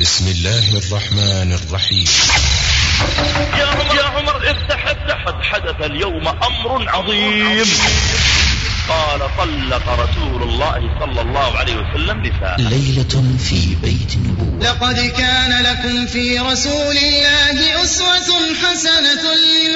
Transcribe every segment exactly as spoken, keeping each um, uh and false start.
بسم الله الرحمن الرحيم. يا عمر يا عمر افتح افتح، قد حدث اليوم أمر عظيم. قال طلق رسول الله صلى الله عليه وسلم نساء. ليلة في بيت النبوة. لقد كان لكم في رسول الله أسوة حسنة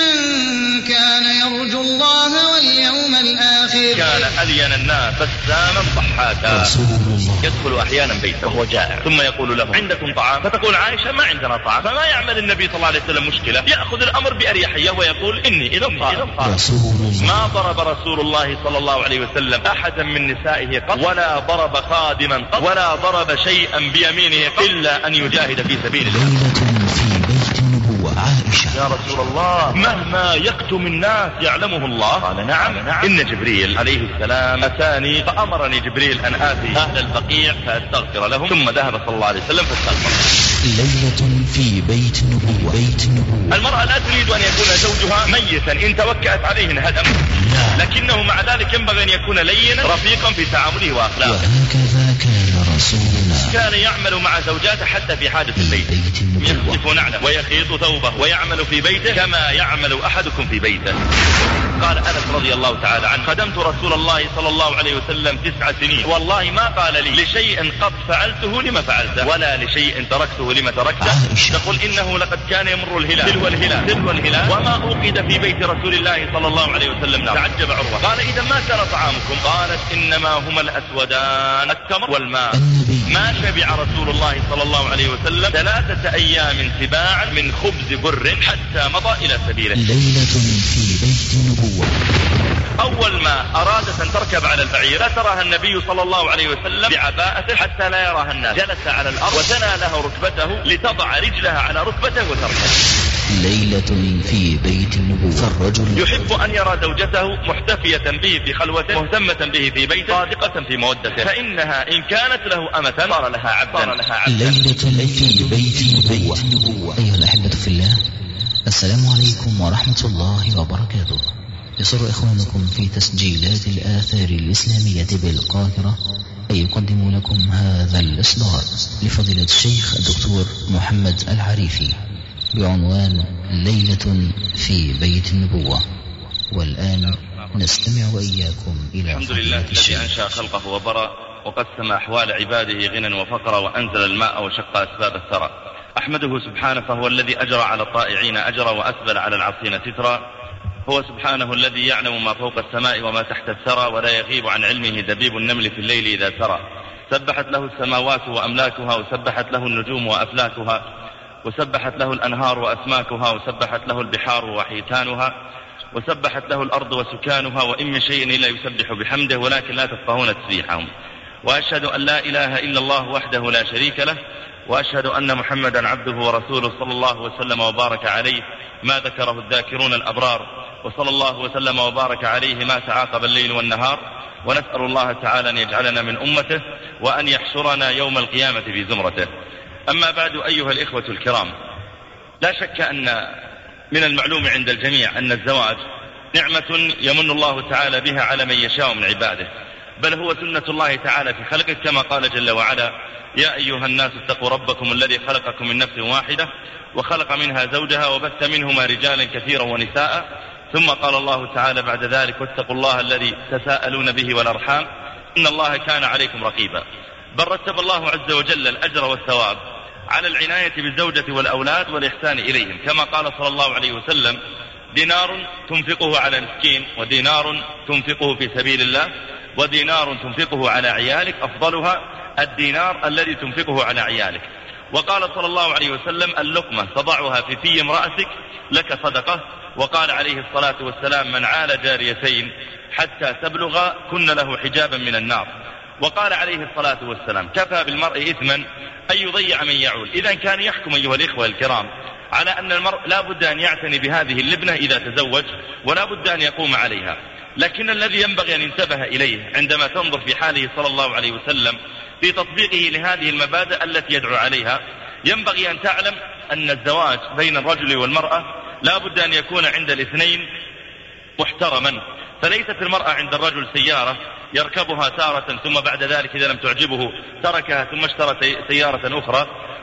لمن كان يرجو الله واليوم الآخر. كان ألين الناس بساما ضحاكا، يدخل أحيانا بيته وهو جائع ثم يقول له عندكم طعام؟ فتقول عائشة ما عندنا طعام. فما يعمل النبي صلى الله عليه وسلم مشكلة، يأخذ الأمر بأريحية ويقول إني إذا صائم. ما ضرب رسول الله صلى الله عليه وسلم أحدا من نسائه قط، ولا ضرب خادما قط، ولا ضرب شيئا بيمينه قط، إلا أن يجاهد في سبيل الله. ليلة في بيت النبوة. عائشة: يا رسول الله مهما يكتم الناس يعلمه الله. قال نعم, نعم. إن جبريل عليه السلام أتاني فأمرني جبريل أن آتي أهل البقيع فأستغفر لهم، ثم ذهب صلى الله عليه وسلم فاستغفر. ليلة في بيت النبوة. بيت النبوة. المرأة لا تريد أن يكون زوجها ميتا، إن توكأت عليه انهدم، لكنه مع ذلك ينبغي أن يكون لينا رفيقا في تعامله وأخلاقه. وهكذا كان رسولنا. كان يعمل مع زوجاته حتى في حادث البيت، يخطف نعله ويخيط ثوبه ويعمل في بيته كما يعمل أحدكم في بيته. قال أنس رضي الله تعالى عنه: خدمت رسول الله صلى الله عليه وسلم تسع سنين، والله ما قال لي لشيء قد فعلته لما فعلته، ولا لشيء تركته لما تركته. تقول إنه لقد كان يمر الهلال تلو الهلال تلو الهلال وما أوقد في بيت رسول الله صلى الله عليه وسلم. تعجب عروة، قال إذا ما كان طعامكم؟ قالت إنما هما الأسودان التمر والماء. ما شبع رسول الله صلى الله عليه وسلم ثلاثة أيام سباعا من خبز بر حتى مضى إلى سبيله. ليلة في بيت النبوة. أول ما أرادت أن تركب على البعير لا تراها النبي صلى الله عليه وسلم بعباءته حتى لا يراها الناس، جلس على الأرض وثنى له ركبته لتضع رجلها على ركبته وتركب. ليلة في بيت النبوة. فالرجل يحب أن يرى زوجته محتفية به في خلوته، مهتمة به في بيته، صادقة في مودته، فإنها إن كانت له أمة صار لها عبدا. ليلة في بيت النبوة. أيها الأحبة في الله، السلام عليكم ورحمة الله وبركاته. يسر إخوانكم في تسجيلات الآثار الإسلامية بالقاهرة أن يقدم لكم هذا الإصدار لفضيلة الشيخ الدكتور محمد العريفي بعنوان ليلة في بيت النبوة. والآن نستمع وإياكم إلى الحمد لله الذي أنشأ خلقه وبرأ وقسم أحوال عباده غنى وفقرا وأنزل الماء وشق أسباب الثرى. أحمده سبحانه فهو الذي أجرى على الطائعين أجرا وأسبل على العاصين سترا. هو سبحانه الذي يعلم ما فوق السماء وما تحت الثرى، ولا يغيب عن علمه دبيب النمل في الليل إذا سرى. سبحت له السماوات وأملاكها، وسبحت له النجوم وأفلاكها، وسبحت له الأنهار وأسماكها، وسبحت له البحار وحيتانها، وسبحت له الأرض وسكانها، وإن من شيء إلا يسبح بحمده ولكن لا تفقهون تسبيحهم. وأشهد أن لا إله إلا الله وحده لا شريك له، وأشهد أن محمدا عبده ورسوله صلى الله وسلم وبارك عليه ما ذكره الذاكرون الأبرار، وصلى الله وسلم وبارك عليه ما تعاقب الليل والنهار. ونسأل الله تعالى أن يجعلنا من أمته وأن يحشرنا يوم القيامة في زمرته. أما بعد أيها الإخوة الكرام، لا شك أن من المعلوم عند الجميع أن الزواج نعمة يمن الله تعالى بها على من يشاء من عباده، بل هو سنة الله تعالى في خلقه، كما قال جل وعلا: يا أيها الناس اتقوا ربكم الذي خلقكم من نفس واحدة وخلق منها زوجها وبث منهما رجالا كثيرا ونساء. ثم قال الله تعالى بعد ذلك: واتقوا الله الذي تساءلون به والأرحام إن الله كان عليكم رقيبا. بل رتب الله عز وجل الأجر والثواب على العناية بالزوجة والأولاد والإحسان إليهم، كما قال صلى الله عليه وسلم: دينار تنفقه على مسكين، ودينار تنفقه في سبيل الله، ودينار تنفقه على عيالك أفضلها الدينار الذي تنفقه على عيالك. وقال صلى الله عليه وسلم: اللقمة تضعها في في امرأتك لك صدقة. وقال عليه الصلاة والسلام: من عال جاريتين حتى تبلغ كن له حجابا من النار. وقال عليه الصلاة والسلام: كفى بالمرء إثما أن يضيع من يعول. إذا كان يحكم أيها الإخوة الكرام على أن المرء لا بد أن يعتني بهذه اللبنة إذا تزوج، ولا بد أن يقوم عليها. لكن الذي ينبغي أن ينتبه إليه عندما تنظر في حاله صلى الله عليه وسلم في تطبيقه لهذه المبادئ التي يدعو عليها، ينبغي أن تعلم أن الزواج بين الرجل والمرأة لا بد أن يكون عند الاثنين محترما. فليست المرأة عند الرجل سيارة يركبها تارة ثم بعد ذلك إذا لم تعجبه تركها ثم اشترى سيارة أخرى،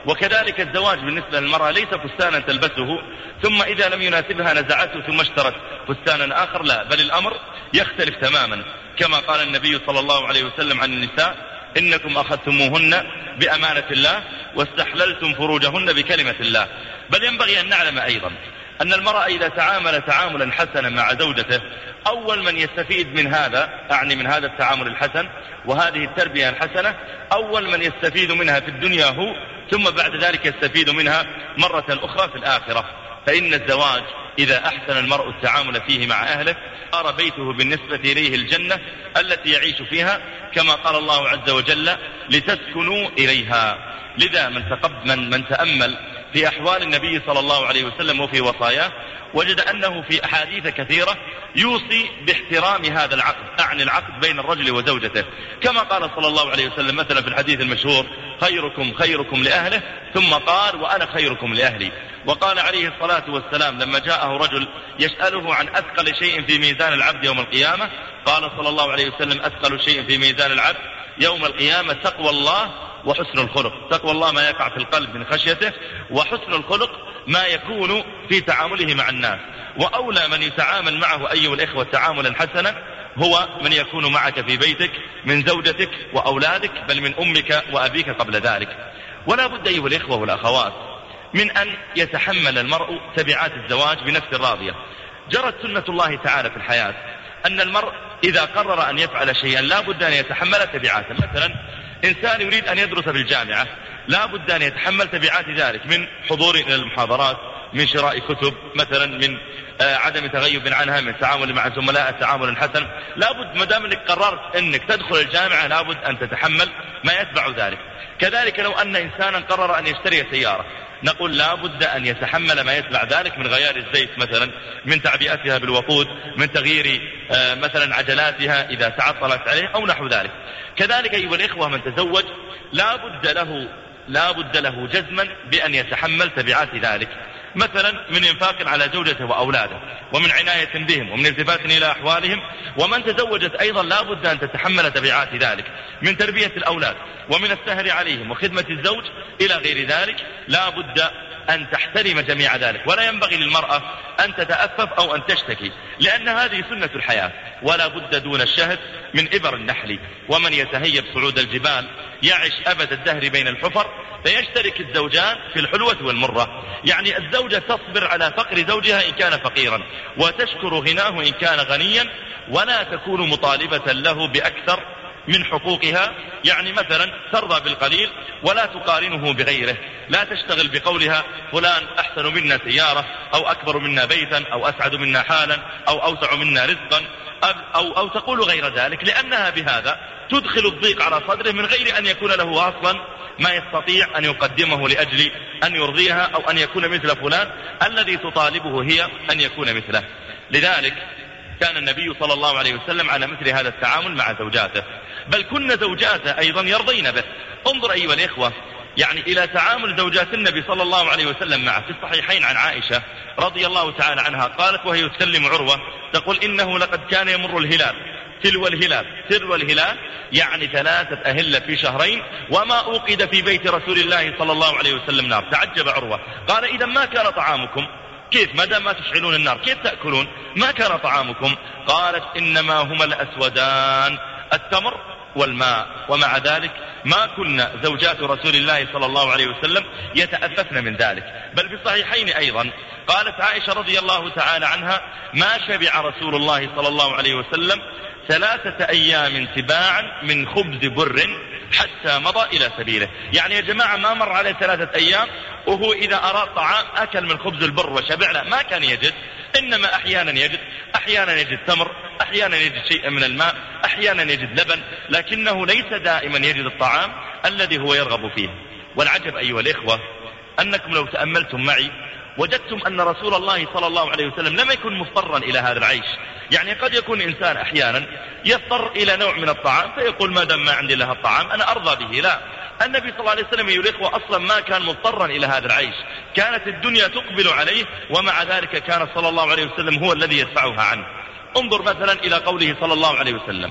وكذلك الزواج بالنسبة للمرأة ليس فستانا تلبسه ثم إذا لم يناسبها نزعته ثم اشترت فستانا آخر، لا، بل الأمر يختلف تماما، كما قال النبي صلى الله عليه وسلم عن النساء: إنكم أخذتموهن بأمانة الله واستحللتم فروجهن بكلمة الله. بل ينبغي أن نعلم أيضا أن المرأة إذا تعامل تعاملا حسنا مع زوجته، أول من يستفيد من هذا، أعني من هذا التعامل الحسن وهذه التربية الحسنة، أول من يستفيد منها في الدنيا هو، ثم بعد ذلك يستفيد منها مرة أخرى في الآخرة. فإن الزواج إذا أحسن المرء التعامل فيه مع أهله صار بيته بالنسبة إليه الجنة التي يعيش فيها، كما قال الله عز وجل: لتسكنوا إليها. لذا من, من, من تأمل في أحوال النبي صلى الله عليه وسلم وفي وصاياه وجد أنه في أحاديث كثيرة يوصي باحترام هذا العقد، أعني العقد بين الرجل وزوجته، كما قال صلى الله عليه وسلم مثلا في الحديث المشهور: خيركم خيركم لأهله، ثم قال: وأنا خيركم لأهلي. وقال عليه الصلاة والسلام لما جاءه رجل يسأله عن أثقل شيء في ميزان العبد يوم القيامة، قال صلى الله عليه وسلم: أثقل شيء في ميزان العبد يوم القيامة تقوى الله وحسن الخلق. تقوى الله ما يقع في القلب من خشيته، وحسن الخلق ما يكون في تعامله مع الناس. وأولى من يتعامل معه أيها الإخوة تعاملا حسنا هو من يكون معك في بيتك من زوجتك وأولادك، بل من أمك وأبيك قبل ذلك. ولا بد أيها الإخوة والأخوات من أن يتحمل المرء تبعات الزواج بنفس راضية. جرت سنة الله تعالى في الحياة أن المرء إذا قرر أن يفعل شيئا لا بد أن يتحمل تبعاته. مثلا إنسان يريد أن يدرس في الجامعة لا بد أن يتحمل تبعات ذلك، من حضور إلى المحاضرات، من شراء كتب مثلا، من آه عدم تغيب عنها، من تعامل مع الزملاء التعامل الحسن. لا بد ما دام انك قررت انك تدخل الجامعة لا بد أن تتحمل ما يتبع ذلك. كذلك لو أن إنسانا قرر أن يشتري سيارة نقول لا بد أن يتحمل ما يتبع ذلك من غيار الزيت مثلا، من تعبئتها بالوقود، من تغيير آه مثلا عجلاتها إذا تعطلت عليه أو نحو ذلك. كذلك أيها الإخوة من تزوج لا بد له لا بد له جزما بأن يتحمل تبعات ذلك، مثلا من إنفاق على زوجته وأولاده، ومن عناية بهم، ومن التفات إلى أحوالهم. ومن تزوجت أيضا لا بد أن تتحمل تبعات ذلك من تربية الأولاد، ومن السهر عليهم، وخدمة الزوج إلى غير ذلك. لا بد أن تحترم جميع ذلك، ولا ينبغي للمرأة أن تتأفف أو أن تشتكي، لأن هذه سنة الحياة، ولا بد دون الشهد من إبر النحل. ومن يتهيب صعود الجبال يعش أبد الدهر بين الحفر، فيشترك الزوجان في الحلوة والمرة. يعني الزوجة تصبر على فقر زوجها إن كان فقيرا، وتشكر غناه إن كان غنيا، ولا تكون مطالبة له بأكثر من حقوقها. يعني مثلا ترضى بالقليل ولا تقارنه بغيره، لا تشتغل بقولها فلان أحسن منا سيارة، أو أكبر منا بيتا، أو أسعد منا حالا، أو أوسع منا رزقا، أو, أو تقول غير ذلك، لأنها بهذا تدخل الضيق على صدره من غير أن يكون له أصلا ما يستطيع أن يقدمه لأجل أن يرضيها، أو أن يكون مثل فلان الذي تطالبه هي أن يكون مثله. لذلك كان النبي صلى الله عليه وسلم على مثل هذا التعامل مع زوجاته، بل كن زوجاته أيضا يرضين به. انظر أيها الإخوة يعني إلى تعامل زوجات النبي صلى الله عليه وسلم معه. في الصحيحين عن عائشة رضي الله تعالى عنها قالت وهي تكلم عروة تقول: إنه لقد كان يمر الهلال تلو الهلال تلو الهلال يعني ثلاثة أهلة في شهرين، وما أوقد في بيت رسول الله صلى الله عليه وسلم نار. تعجب عروة قال: إذا ما كان طعامكم، كيف ما دام ما تشعلون النار كيف تأكلون؟ ما كان طعامكم؟ قالت: إنما هما الأسودان التمر والماء. ومع ذلك ما كنا زوجات رسول الله صلى الله عليه وسلم يتأففن من ذلك. بل في الصحيحين أيضا قالت عائشة رضي الله تعالى عنها: ما شبع رسول الله صلى الله عليه وسلم ثلاثة أيام تباعا من خبز بر حتى مضى إلى سبيله. يعني يا جماعة ما مر عليه ثلاثة أيام وهو إذا أراد طعام أكل من خبز البر وشبع، لا، ما كان يجد، إنما أحيانا يجد أحيانا يجد تمر، أحيانا يجد شيء من الماء، أحيانا يجد لبن، لكنه ليس دائما يجد الطعام الذي هو يرغب فيه. والعجب أيها الإخوة أنكم لو تأملتم معي وجدتم أن رسول الله صلى الله عليه وسلم لم يكن مضطرا إلى هذا العيش. يعني قد يكون إنسان أحيانا يضطر إلى نوع من الطعام فيقول ما دام ما عندي لها الطعام أنا أرضى به. لا، النبي صلى الله عليه وسلم أيها الإخوة أصلا ما كان مضطرا إلى هذا العيش، كانت الدنيا تقبل عليه، ومع ذلك كان صلى الله عليه وسلم هو الذي يدفعها عنه. انظر مثلا إلى قوله صلى الله عليه وسلم: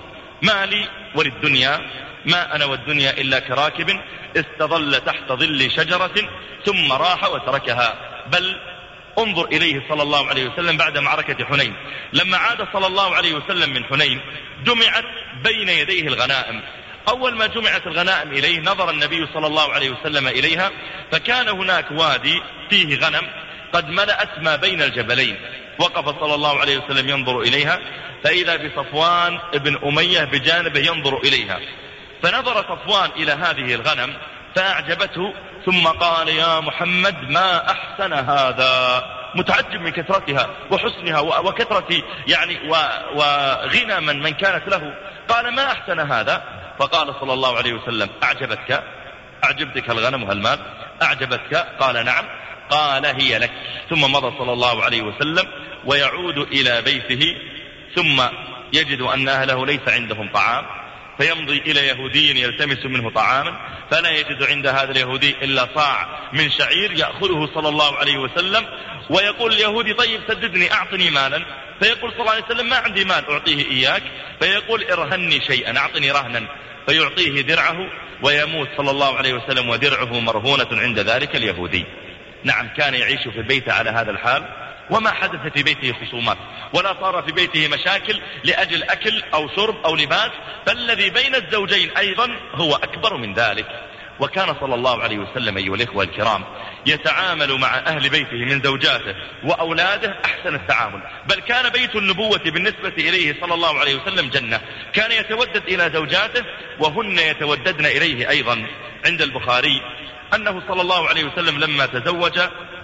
ما لي وللدنيا ما أنا والدنيا إلا كراكب استظل تحت ظل شجرة ثم راح وتركها. بل انظر إليه صلى الله عليه وسلم بعد معركة حنين، لما عاد صلى الله عليه وسلم من حنين جمعت بين يديه الغنائم. أول ما جمعت الغنائم إليه نظر النبي صلى الله عليه وسلم إليها، فكان هناك وادي فيه غنم قد ملأت ما بين الجبلين. وقف صلى الله عليه وسلم ينظر إليها، فإذا بصفوان ابن أمية بجانبه ينظر إليها، فنظر صفوان إلى هذه الغنم فأعجبته، ثم قال: يا محمد ما أحسن هذا، متعجب من كثرتها وحسنها وكثرة يعني وغنى من, من كانت له. قال: ما أحسن هذا. فقال صلى الله عليه وسلم: أعجبتك أعجبتك الغنم والمال؟ أعجبتك؟ قال: نعم. قال: هي لك. ثم مضى صلى الله عليه وسلم ويعود إلى بيته، ثم يجد أن أهله ليس عندهم طعام، فيمضي إلى يهودي يلتمس منه طعاما، فلا يجد عند هذا اليهودي إلا صاع من شعير يأخذه صلى الله عليه وسلم، ويقول اليهودي: طيب سددني، أعطني مالا. فيقول صلى الله عليه وسلم: ما عندي مال أعطيه إياك. فيقول: ارهني شيئا، أعطني رهنا. فيعطيه درعه، ويموت صلى الله عليه وسلم ودرعه مرهونة عند ذلك اليهودي. نعم، كان يعيش في بيته على هذا الحال، وما حدث في بيته خصومات، ولا صار في بيته مشاكل لأجل أكل أو شرب أو لباس، فالذي بين الزوجين أيضا هو أكبر من ذلك. وكان صلى الله عليه وسلم أيها الإخوة الكرام يتعامل مع أهل بيته من زوجاته وأولاده أحسن التعامل، بل كان بيت النبوة بالنسبة إليه صلى الله عليه وسلم جنة. كان يتودد إلى زوجاته وهن يتوددن إليه أيضا. عند البخاري أنه صلى الله عليه وسلم لما تزوج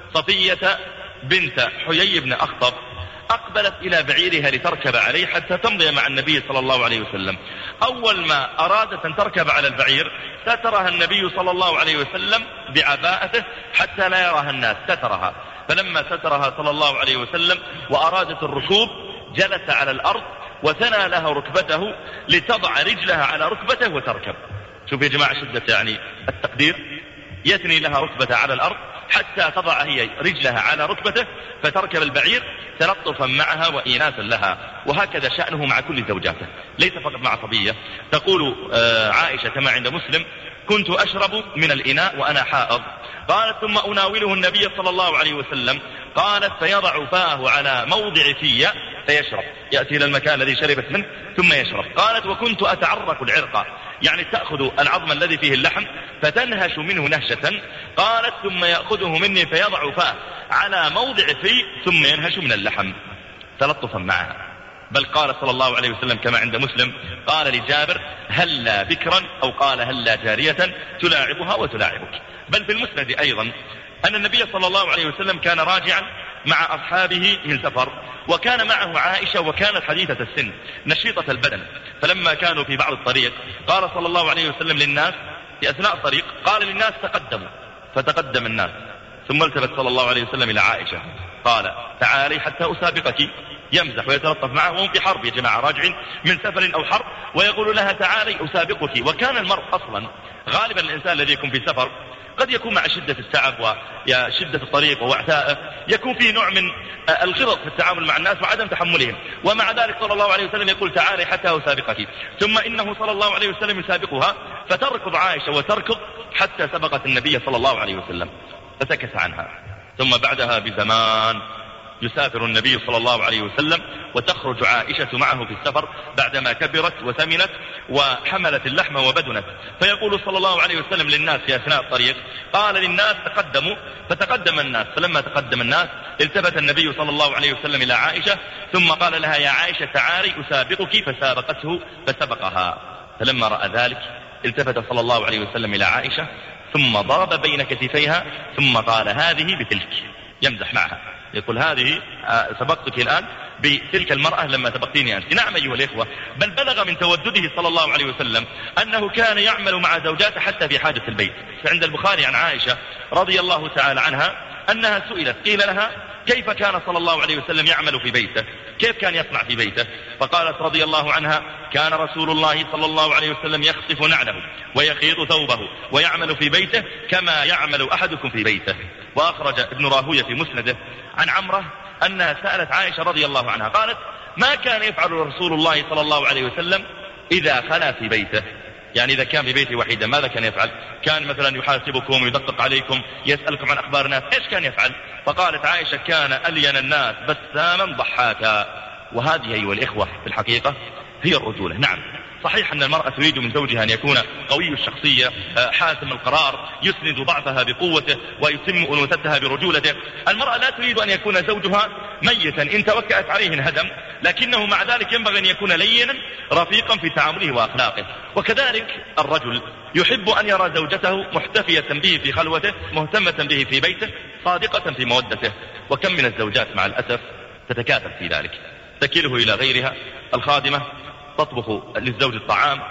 صفية بنت حيي بن أخطب أقبلت إلى بعيرها لتركب عليه حتى تمضي مع النبي صلى الله عليه وسلم. أول ما أرادت أن تركب على البعير سترها النبي صلى الله عليه وسلم بعباءته حتى لا يراها الناس، سترها. فلما سترها صلى الله عليه وسلم وأرادت الركوب جلس على الأرض وثنى لها ركبته لتضع رجلها على ركبته وتركب. شوف يا جماعة شدة يعني التقدير، يثني لها ركبته على الأرض حتى تضع هي رجلها على ركبته فتركب البعير تلطفا معها وإيناسا لها. وهكذا شأنه مع كل زوجاته، ليس فقط مع صبية. تقول عائشة كما عند مسلم: كنت أشرب من الإناء وأنا حائض. قالت: ثم أناوله النبي صلى الله عليه وسلم. قالت: فيضع فاه على موضع في فيشرب، يأتي إلى المكان الذي شربت منه ثم يشرب. قالت: وكنت أتعرق العرق، يعني تأخذ العظم الذي فيه اللحم فتنهش منه نهشة. قالت: ثم يأخذه مني فيضع فاه على موضع في ثم ينهش من اللحم تلطفا معها. بل قال صلى الله عليه وسلم كما عند مسلم، قال لجابر: هلا بكرا، أو قال: هلا جارية تلاعبها وتلاعبك. بل في المسند أيضا أن النبي صلى الله عليه وسلم كان راجعا مع أصحابه من سفر، وكان معه عائشة وكانت حديثة السن نشيطة البدن. فلما كانوا في بعض الطريق قال صلى الله عليه وسلم للناس في أثناء الطريق، قال للناس: تقدموا. فتقدم الناس، ثم التفت صلى الله عليه وسلم إلى عائشة قال: تعالي حتى أسابقك. يمزح ويتلطف معه وهم في حرب يا جماعة، راجعين من سفر أو حرب، ويقول لها: تعالي أسابقك. وكان المرء أصلا غالبا الإنسان الذي يكون في سفر قد يكون مع شدة التعب وشدة الطريق ووعثائه يكون فيه نوع من الغلط في التعامل مع الناس وعدم تحملهم، ومع ذلك صلى الله عليه وسلم يقول: تعالي حتى أسابقك. ثم إنه صلى الله عليه وسلم يسابقها، فتركض عائشة وتركض حتى سبقت النبي صلى الله عليه وسلم فسكت عنها. ثم بعدها بزمان يسافر النبي صلى الله عليه وسلم، وتخرج عائشة معه في السفر بعدما كبرت وثمنت وحملت اللحم وبدنت. فيقول صلى الله عليه وسلم للناس في أثناء الطريق، قال للناس: تقدموا. فتقدم الناس. فلما تقدم الناس التفت النبي صلى الله عليه وسلم إلى عائشة ثم قال لها: يا عائشة تعالي أسابقك. فسابقته فسبقها. فلما رأى ذلك التفت صلى الله عليه وسلم إلى عائشة ثم ضرب بين كتفيها ثم قال: هذه بتلك. يمزح معها، يقول: هذه سبقتك الآن بتلك المرأة لما سبقتيني أنت. نعم أيها الإخوة، بل بلغ من تودده صلى الله عليه وسلم أنه كان يعمل مع زوجاته حتى في حاجة البيت. فعند البخاري عن عائشة رضي الله تعالى عنها أنها سئلت، قيل لها: كيف كان صلى الله عليه وسلم يعمل في بيته؟ كيف كان يصنع في بيته؟ فقالت رضي الله عنها: كان رسول الله صلى الله عليه وسلم يخصف نعله ويخيط ثوبه ويعمل في بيته كما يعمل أحدكم في بيته. وأخرج ابن راهوية في مسنده عن عمرة أنها سألت عائشة رضي الله عنها قالت: ما كان يفعل رسول الله صلى الله عليه وسلم إذا خلا في بيته، يعني إذا كان في بيته وحيدا ماذا كان يفعل؟ كان مثلا يحاسبكم ويدقق عليكم، يسألكم عن أخبار الناس، إيش كان يفعل؟ فقالت عائشة كان ألين الناس بساما ضحاكا. وهذه أيها الإخوة في الحقيقة هي الرجولة. نعم صحيح أن المرأة تريد من زوجها أن يكون قوي الشخصية حاسم القرار، يسند ضعفها بقوته ويتم أنوثتها برجولته. المرأة لا تريد أن يكون زوجها ميتا إن توكأت عليه انهدم، لكنه مع ذلك ينبغي أن يكون لينا رفيقا في تعامله وأخلاقه. وكذلك الرجل يحب أن يرى زوجته محتفية به في خلوته، مهتمة به في بيته، صادقة في مودته. وكم من الزوجات مع الأسف تتكاثر في ذلك، تكله إلى غيرها. الخادمة تطبخ للزوج الطعام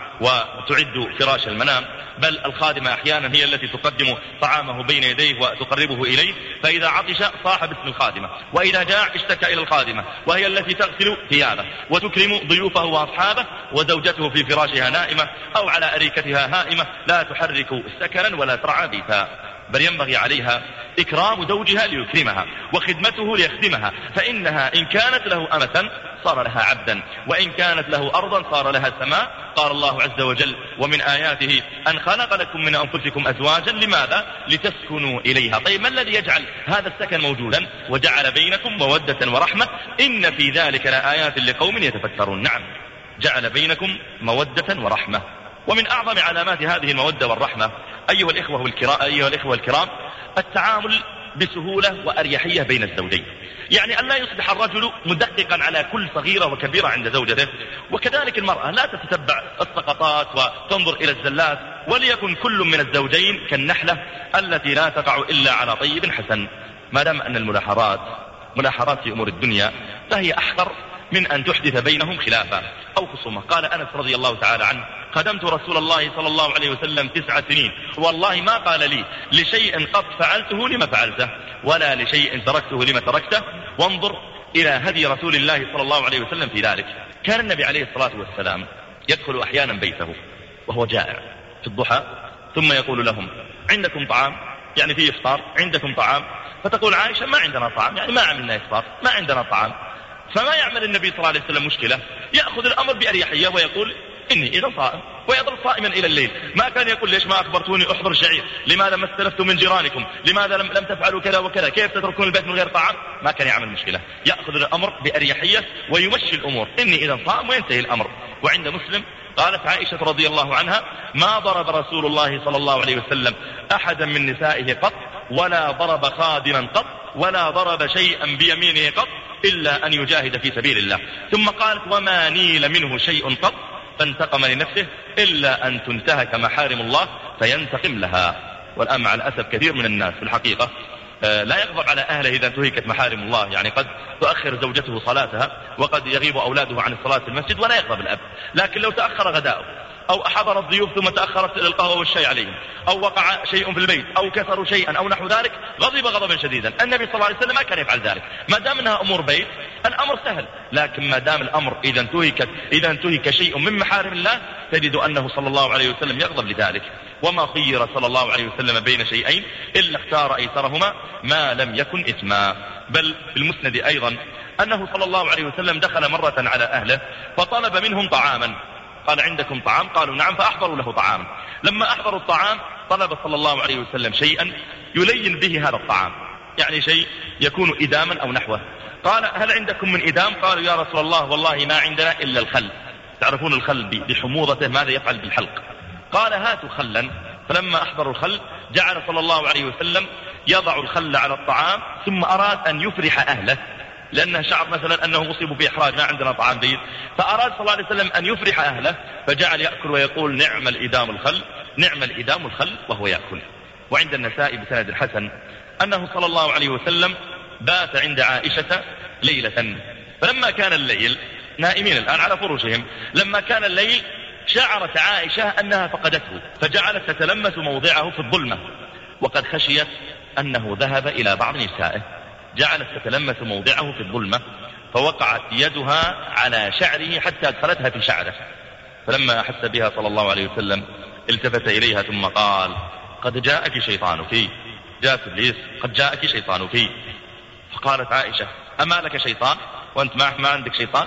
وتعد فراش المنام، بل الخادمة أحيانا هي التي تقدم طعامه بين يديه وتقربه إليه، فإذا عطش صاح باسم الخادمة، وإذا جاع اشتكى إلى الخادمة، وهي التي تغسل ثيابه وتكرم ضيوفه وأصحابه، وزوجته في فراشها نائمة أو على أريكتها هائمة لا تحرك سكنا ولا ترعى بيتا، بل ينبغي عليها إكرام زوجها ليكرمها وخدمته ليخدمها، فإنها إن كانت له أمة صار لها عبدا، وإن كانت له أرضا صار لها سماء. قال الله عز وجل ومن آياته أن خلق لكم من أنفسكم أزواجا، لماذا؟ لتسكنوا إليها. طيب ما الذي يجعل هذا السكن موجودا؟ وجعل بينكم مودة ورحمة إن في ذلك لآيات لقوم يتفكرون. نعم جعل بينكم مودة ورحمة. ومن أعظم علامات هذه المودة والرحمة أيها الإخوة الكرام, أيها الإخوة الكرام التعامل بسهولة وأريحية بين الزوجين، يعني أن لا يصبح الرجل مدققا على كل صغيرة وكبيرة عند زوجته، وكذلك المرأة لا تتتبع السقطات وتنظر إلى الزلات، وليكن كل من الزوجين كالنحلة التي لا تقع إلا على طيب حسن. ما دام أن الملاحظات ملاحظات في أمور الدنيا فهي أحقر من أن تحدث بينهم خلافا أو خصومة. قال أنس رضي الله تعالى عنه خدمت رسول الله صلى الله عليه وسلم تسع سنين والله ما قال لي لشيء قد فعلته لما فعلته ولا لشيء تركته لما تركته. وانظر إلى هدي رسول الله صلى الله عليه وسلم في ذلك. كان النبي عليه الصلاة والسلام يدخل أحيانا بيته وهو جائع في الضحى، ثم يقول لهم عندكم طعام، يعني في إفطار، عندكم طعام؟ فتقول عائشة ما عندنا طعام، يعني ما عملنا إفطار، ما عندنا طعام. فما يعمل النبي صلى الله عليه وسلم مشكلة، يأخذ الأمر بأريحية ويقول إني إذا صائم، ويظل صائما إلى الليل. ما كان يقول ليش ما أخبرتوني أحضر شعير، لماذا ما استلفتم من جيرانكم، لماذا لم, لم تفعلوا كذا وكذا، كيف تتركون البيت من غير طعام. ما كان يعمل مشكلة، يأخذ الأمر بأريحية ويمشي الأمور، إني إذا صائم، وينتهي الأمر. وعند مسلم قالت عائشة رضي الله عنها ما ضرب رسول الله صلى الله عليه وسلم أحدا من نسائه قط، ولا ضرب خادما قط، ولا ضرب شيئا بيمينه قط إلا أن يجاهد في سبيل الله. ثم قالت وما نيل منه شيء قط فانتقم لنفسه إلا أن تنتهك محارم الله فينتقم لها. والآن مع الأسف كثير من الناس في الحقيقة لا يغضب على أهله إذا انتهكت محارم الله، يعني قد تؤخر زوجته صلاتها وقد يغيب أولاده عن الصلاة في المسجد ولا يغضب الأب، لكن لو تأخر غداؤه أو حضر الضيوف ثم تأخرت القهوة والشاي عليهم، أو وقع شيء في البيت، أو كسروا شيئا أو نحو ذلك، غضب غضبا شديدا. النبي صلى الله عليه وسلم ما كان يفعل ذلك، ما دام أنها أمور بيت الأمر سهل، لكن ما دام الأمر إذا انتهكت إذا انتهك شيء من محارم الله تجد أنه صلى الله عليه وسلم يغضب لذلك. وما خير صلى الله عليه وسلم بين شيئين إلا اختار أيسرهما ما لم يكن إثما. بل في المسند أيضا أنه صلى الله عليه وسلم دخل مرة على أهله فطلب منهم طعاما، قال عندكم طعام؟ قالوا نعم، فأحضروا له طعام. لما أحضروا الطعام طلب صلى الله عليه وسلم شيئا يلين به هذا الطعام، يعني شيء يكون إداما أو نحوه. قال هل عندكم من إدام؟ قالوا يا رسول الله والله ما عندنا إلا الخل. تعرفون الخل بحموضته ماذا يفعل بالحلق. قال هاتوا خلا. فلما أحضروا الخل جعل صلى الله عليه وسلم يضع الخل على الطعام، ثم أراد أن يفرح أهله لأنه شعر مثلا أنه أصيبوا بإحراج ما عندنا طعام جيد، فأراد صلى الله عليه وسلم أن يفرح أهله فجعل يأكل ويقول نعم الإدام الخل، نعم الإدام الخل، وهو يأكل. وعند النسائي بسند الحسن أنه صلى الله عليه وسلم بات عند عائشة ليلة، فلما كان الليل نائمين الآن على فرشهم، لما كان الليل شعرت عائشة أنها فقدته فجعلت تتلمس موضعه في الظلمة، وقد خشيت أنه ذهب إلى بعض نسائه، جعلت تتلمس موضعه في الظلمة فوقعت يدها على شعره حتى أدخلتها في شعره، فلما أحس بها صلى الله عليه وسلم التفت إليها ثم قال قد جاءك شيطانك، جاء إبليس قد جاءك شيطانك. فقالت عائشة أما لك شيطان وأنت ما, ما عندك شيطان؟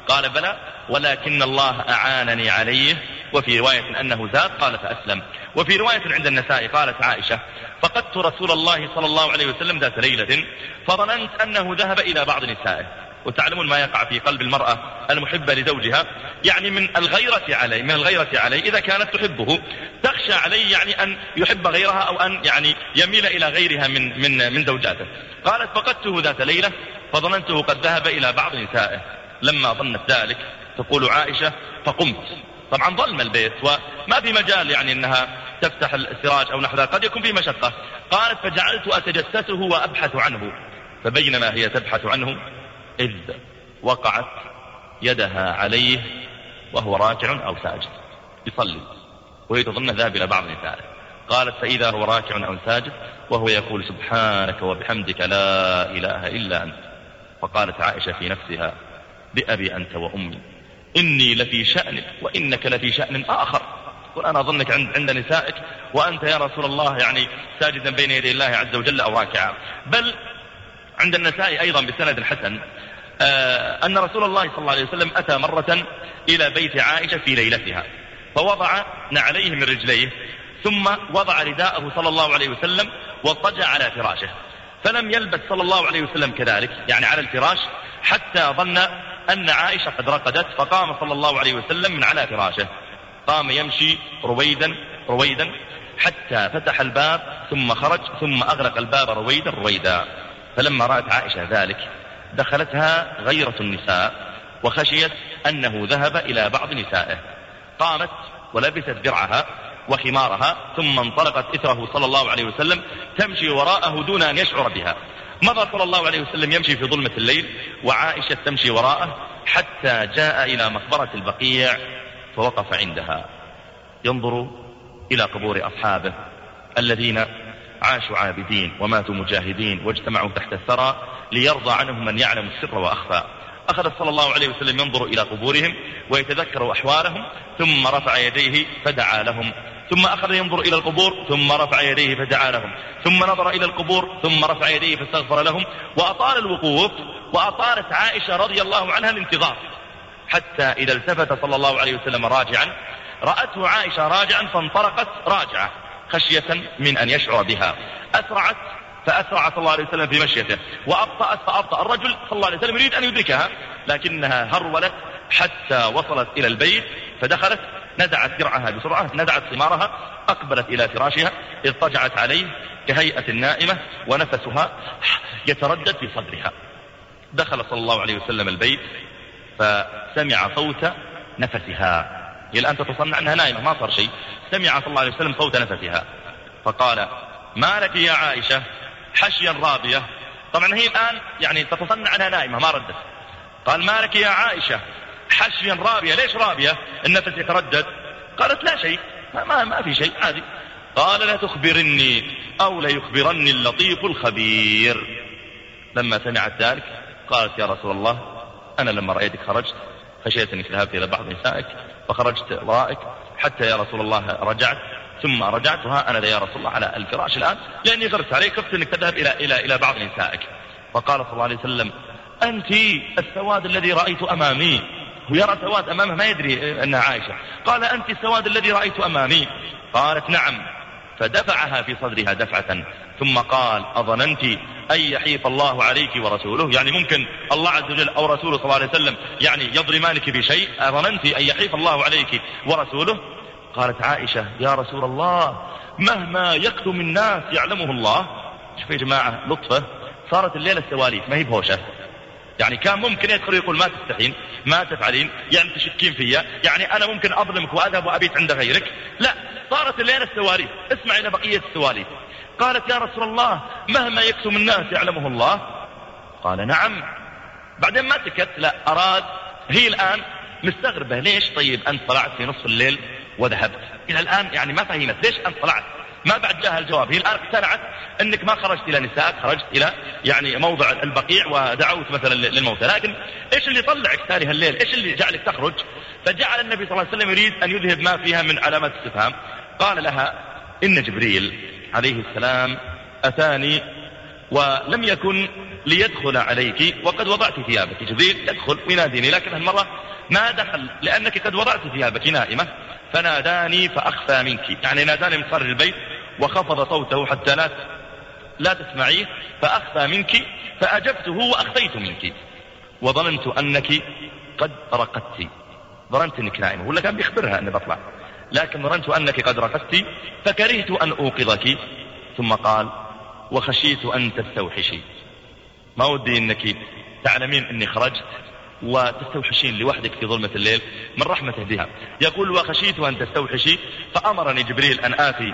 قال بلى ولكن الله أعانني عليه. وفي رواية أنه زاد قال فأسلم. وفي رواية عند النسائي قالت عائشة فقدت رسول الله صلى الله عليه وسلم ذات ليلة فظننت أنه ذهب إلى بعض نسائه. وتعلمون ما يقع في قلب المرأة المحبة لزوجها يعني من الغيرة عليه من الغيرة عليه إذا كانت تحبه تخشى عليه يعني أن يحب غيرها أو أن يعني يميل إلى غيرها من من من زوجاته. قالت فقدته ذات ليلة فظننته قد ذهب إلى بعض نسائه. لما ظنت ذلك تقول عائشة فقمت. طبعا ظلم البيت وما في مجال يعني أنها تفتح السراج أو نحو ذلك قد يكون فيه مشقة. قالت فجعلت أتجسسه وأبحث عنه فبينما هي تبحث عنه إذ وقعت يدها عليه وهو راكع أو ساجد يصلي وهي تظن ذهب إلى بعض نسائه. قالت فإذا هو راكع أو ساجد وهو يقول سبحانك وبحمدك لا إله إلا أنت. فقالت عائشة في نفسها بأبي أنت وأمي إني لفي شأن وإنك لفي شأن آخر. قل أنا أظنك عند, عند نسائك وأنت يا رسول الله يعني ساجدا بين يدي الله عز وجل أو راكعا. بل عند النسائي أيضا بسند حسن آه أن رسول الله صلى الله عليه وسلم أتى مرة إلى بيت عائشة في ليلتها فوضع نعليه من رجليه ثم وضع رداءه صلى الله عليه وسلم واضطجع على فراشه فلم يلبث صلى الله عليه وسلم كذلك يعني على الفراش حتى ظن أن عائشة قد رقدت فقام صلى الله عليه وسلم من على فراشه. قام يمشي رويدا رويدا حتى فتح الباب ثم خرج ثم أغلق الباب رويدا رويدا. فلما رأت عائشة ذلك دخلتها غيرة النساء وخشيت أنه ذهب إلى بعض نسائه. قامت ولبست درعها وخمارها ثم انطلقت إثره صلى الله عليه وسلم تمشي وراءه دون أن يشعر بها. مضى صلى الله عليه وسلم يمشي في ظلمة الليل وعائشة تمشي وراءه حتى جاء إلى مقبرة البقيع فوقف عندها ينظر إلى قبور أصحابه الذين عاشوا عابدين وماتوا مجاهدين واجتمعوا تحت الثرى ليرضى عنهم من يعلم السر وأخفى. أخذ صلى الله عليه وسلم ينظر إلى قبورهم ويتذكر أحوالهم ثم رفع يديه فدعا لهم ثم أخذ ينظر إلى القبور ثم رفع يديه فدعا لهم ثم نظر إلى القبور ثم رفع يديه فاستغفر لهم وأطال الوقوف. وأطالت عائشة رضي الله عنها الانتظار حتى إذا التفت صلى الله عليه وسلم راجعا رأته عائشة راجعا فانطلقت راجعة خشية من أن يشعر بها. أسرعت فأسرع صلى الله عليه وسلم في مشيته وأبطأت فأبطأ. الرجل صلى الله عليه وسلم يريد أن يدركها لكنها هرولت حتى وصلت إلى البيت فدخلت ندعت درعها بسرعة ندعت ثمارها أقبلت إلى فراشها اضطجعت عليه كهيئة النائمة ونفسها يتردد في صدرها. دخل صلى الله عليه وسلم البيت فسمع صوت نفسها. هي الآن تتصنع أنها نائمة ما صار شيء. سمع صلى الله عليه وسلم صوت نفسها فقال ما لك يا عائشة حشيا رابية. طبعا هي الآن يعني تتصنع أنها نائمة ما ردت. قال ما لك يا عائشة حشيا رابية. ليش رابية النفس يتردد؟ قالت لا شيء ما, ما, ما في شيء عادي. قال لا تخبرني أو لا يخبرني اللطيف الخبير. لما سمعت ذلك قالت يا رسول الله أنا لما رأيتك خرجت خشيت أنك ذهبت إلى بعض نسائك فخرجت ورائك حتى يا رسول الله رجعت ثم رجعتها أنا يا رسول الله على الفراش الآن لأني غرت عليك خفت أنك تذهب إلى, إلى, إلى بعض نسائك. فقال صلى الله عليه وسلم أنت السواد الذي رأيت أمامي. هو يرى سواد أمامه ما يدري أنها عائشة. قال أنت السواد الذي رأيت أمامي. قالت نعم. فدفعها في صدرها دفعة ثم قال أظننت أن يحيف الله عليك ورسوله يعني ممكن الله عز وجل أو رسوله صلى الله عليه وسلم يعني يظلمانك بشيء. أظننت أن يحيف الله عليك ورسوله. قالت عائشة يا رسول الله مهما يكتم الناس يعلمه الله. شوفوا يا جماعة لطفة صارت الليلة السواليف ما هي بهوشة. يعني كان ممكن يدخل يقول ما تستحين ما تفعلين يعني تشكين فيا يعني أنا ممكن أظلمك وأذهب وأبيت عند غيرك. لا صارت الليلة السواليف. اسمع إلى بقية السواليف. قالت يا رسول الله مهما يكتم الناس يعلمه الله. قال نعم. بعدين ما سكت لا أراد. هي الآن مستغربة ليش طيب أنت طلعت في نصف الليل وذهبت إلى الآن يعني ما فهمت ليش أنت طلعت ما بعد جاءها الجواب. هي الآن اقتنعت أنك ما خرجت إلى نسائك خرجت إلى يعني موضع البقيع ودعوت مثلا للموتى. لكن إيش اللي طلعك ثاني هالليل إيش اللي جعلك تخرج؟ فجعل النبي صلى الله عليه وسلم يريد أن يذهب ما فيها من علامات استفهام. قال لها إن جبريل عليه السلام أتاني ولم يكن ليدخل عليك وقد وضعت ثيابك. جبريل يدخل ويناديني، لكن هالمرة ما دخل لأنك قد وضعت ثيابك نائمة، فناداني فأخفى منك، يعني ناداني من خارج البيت وخفض صوته حتى لا لا تسمعيه، فأخفى منك، فأجبته وأخفيت منك، وظننت أنك قد رقدت، ظننت أنك نائمة، ولا كان بيخبرها أني بطلع، لكن ظننت أنك قد رقدت فكرهت أن أوقظك. ثم قال وخشيت أن تستوحشي، ما ودي أنك تعلمين أني خرجت وتستوحشين لوحدك في ظلمة الليل من رحمته بها. يقول وخشيت أن تستوحشي، فأمرني جبريل أن آتي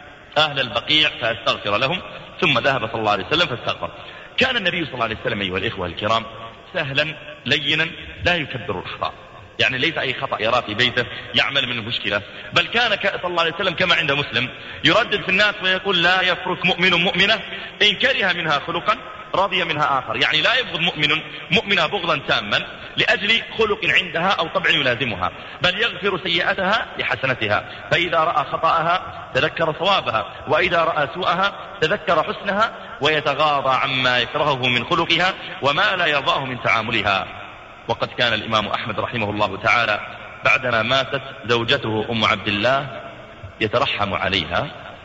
أهل البقيع فأستغفر لهم، ثم ذهب صلى الله عليه وسلم فاستغفر. كان النبي صلى الله عليه وسلم أيها الإخوة الكرام سهلا لينا لا يكبر الأخطاء، يعني ليس أي خطأ يرى في بيته يعمل منه مشكلة، بل كان صلى الله عليه وسلم كما عند مسلم يردد في الناس ويقول لا يفرك مؤمن مؤمنة إن كره منها خلقا رضي منها آخر، يعني لا يبغض مؤمن مؤمنة بغضا تاما لأجل خلق عندها أو طبع يلازمها، بل يغفر سيئتها لحسنتها، فإذا رأى خطأها تذكر صوابها، وإذا رأى سوءها تذكر حسنها، ويتغاضى عما يكرهه من خلقها وما لا يرضاه من تعاملها. وقد كان الإمام أحمد رحمه الله تعالى بعدما ماتت زوجته أم عبد الله يترحم عليها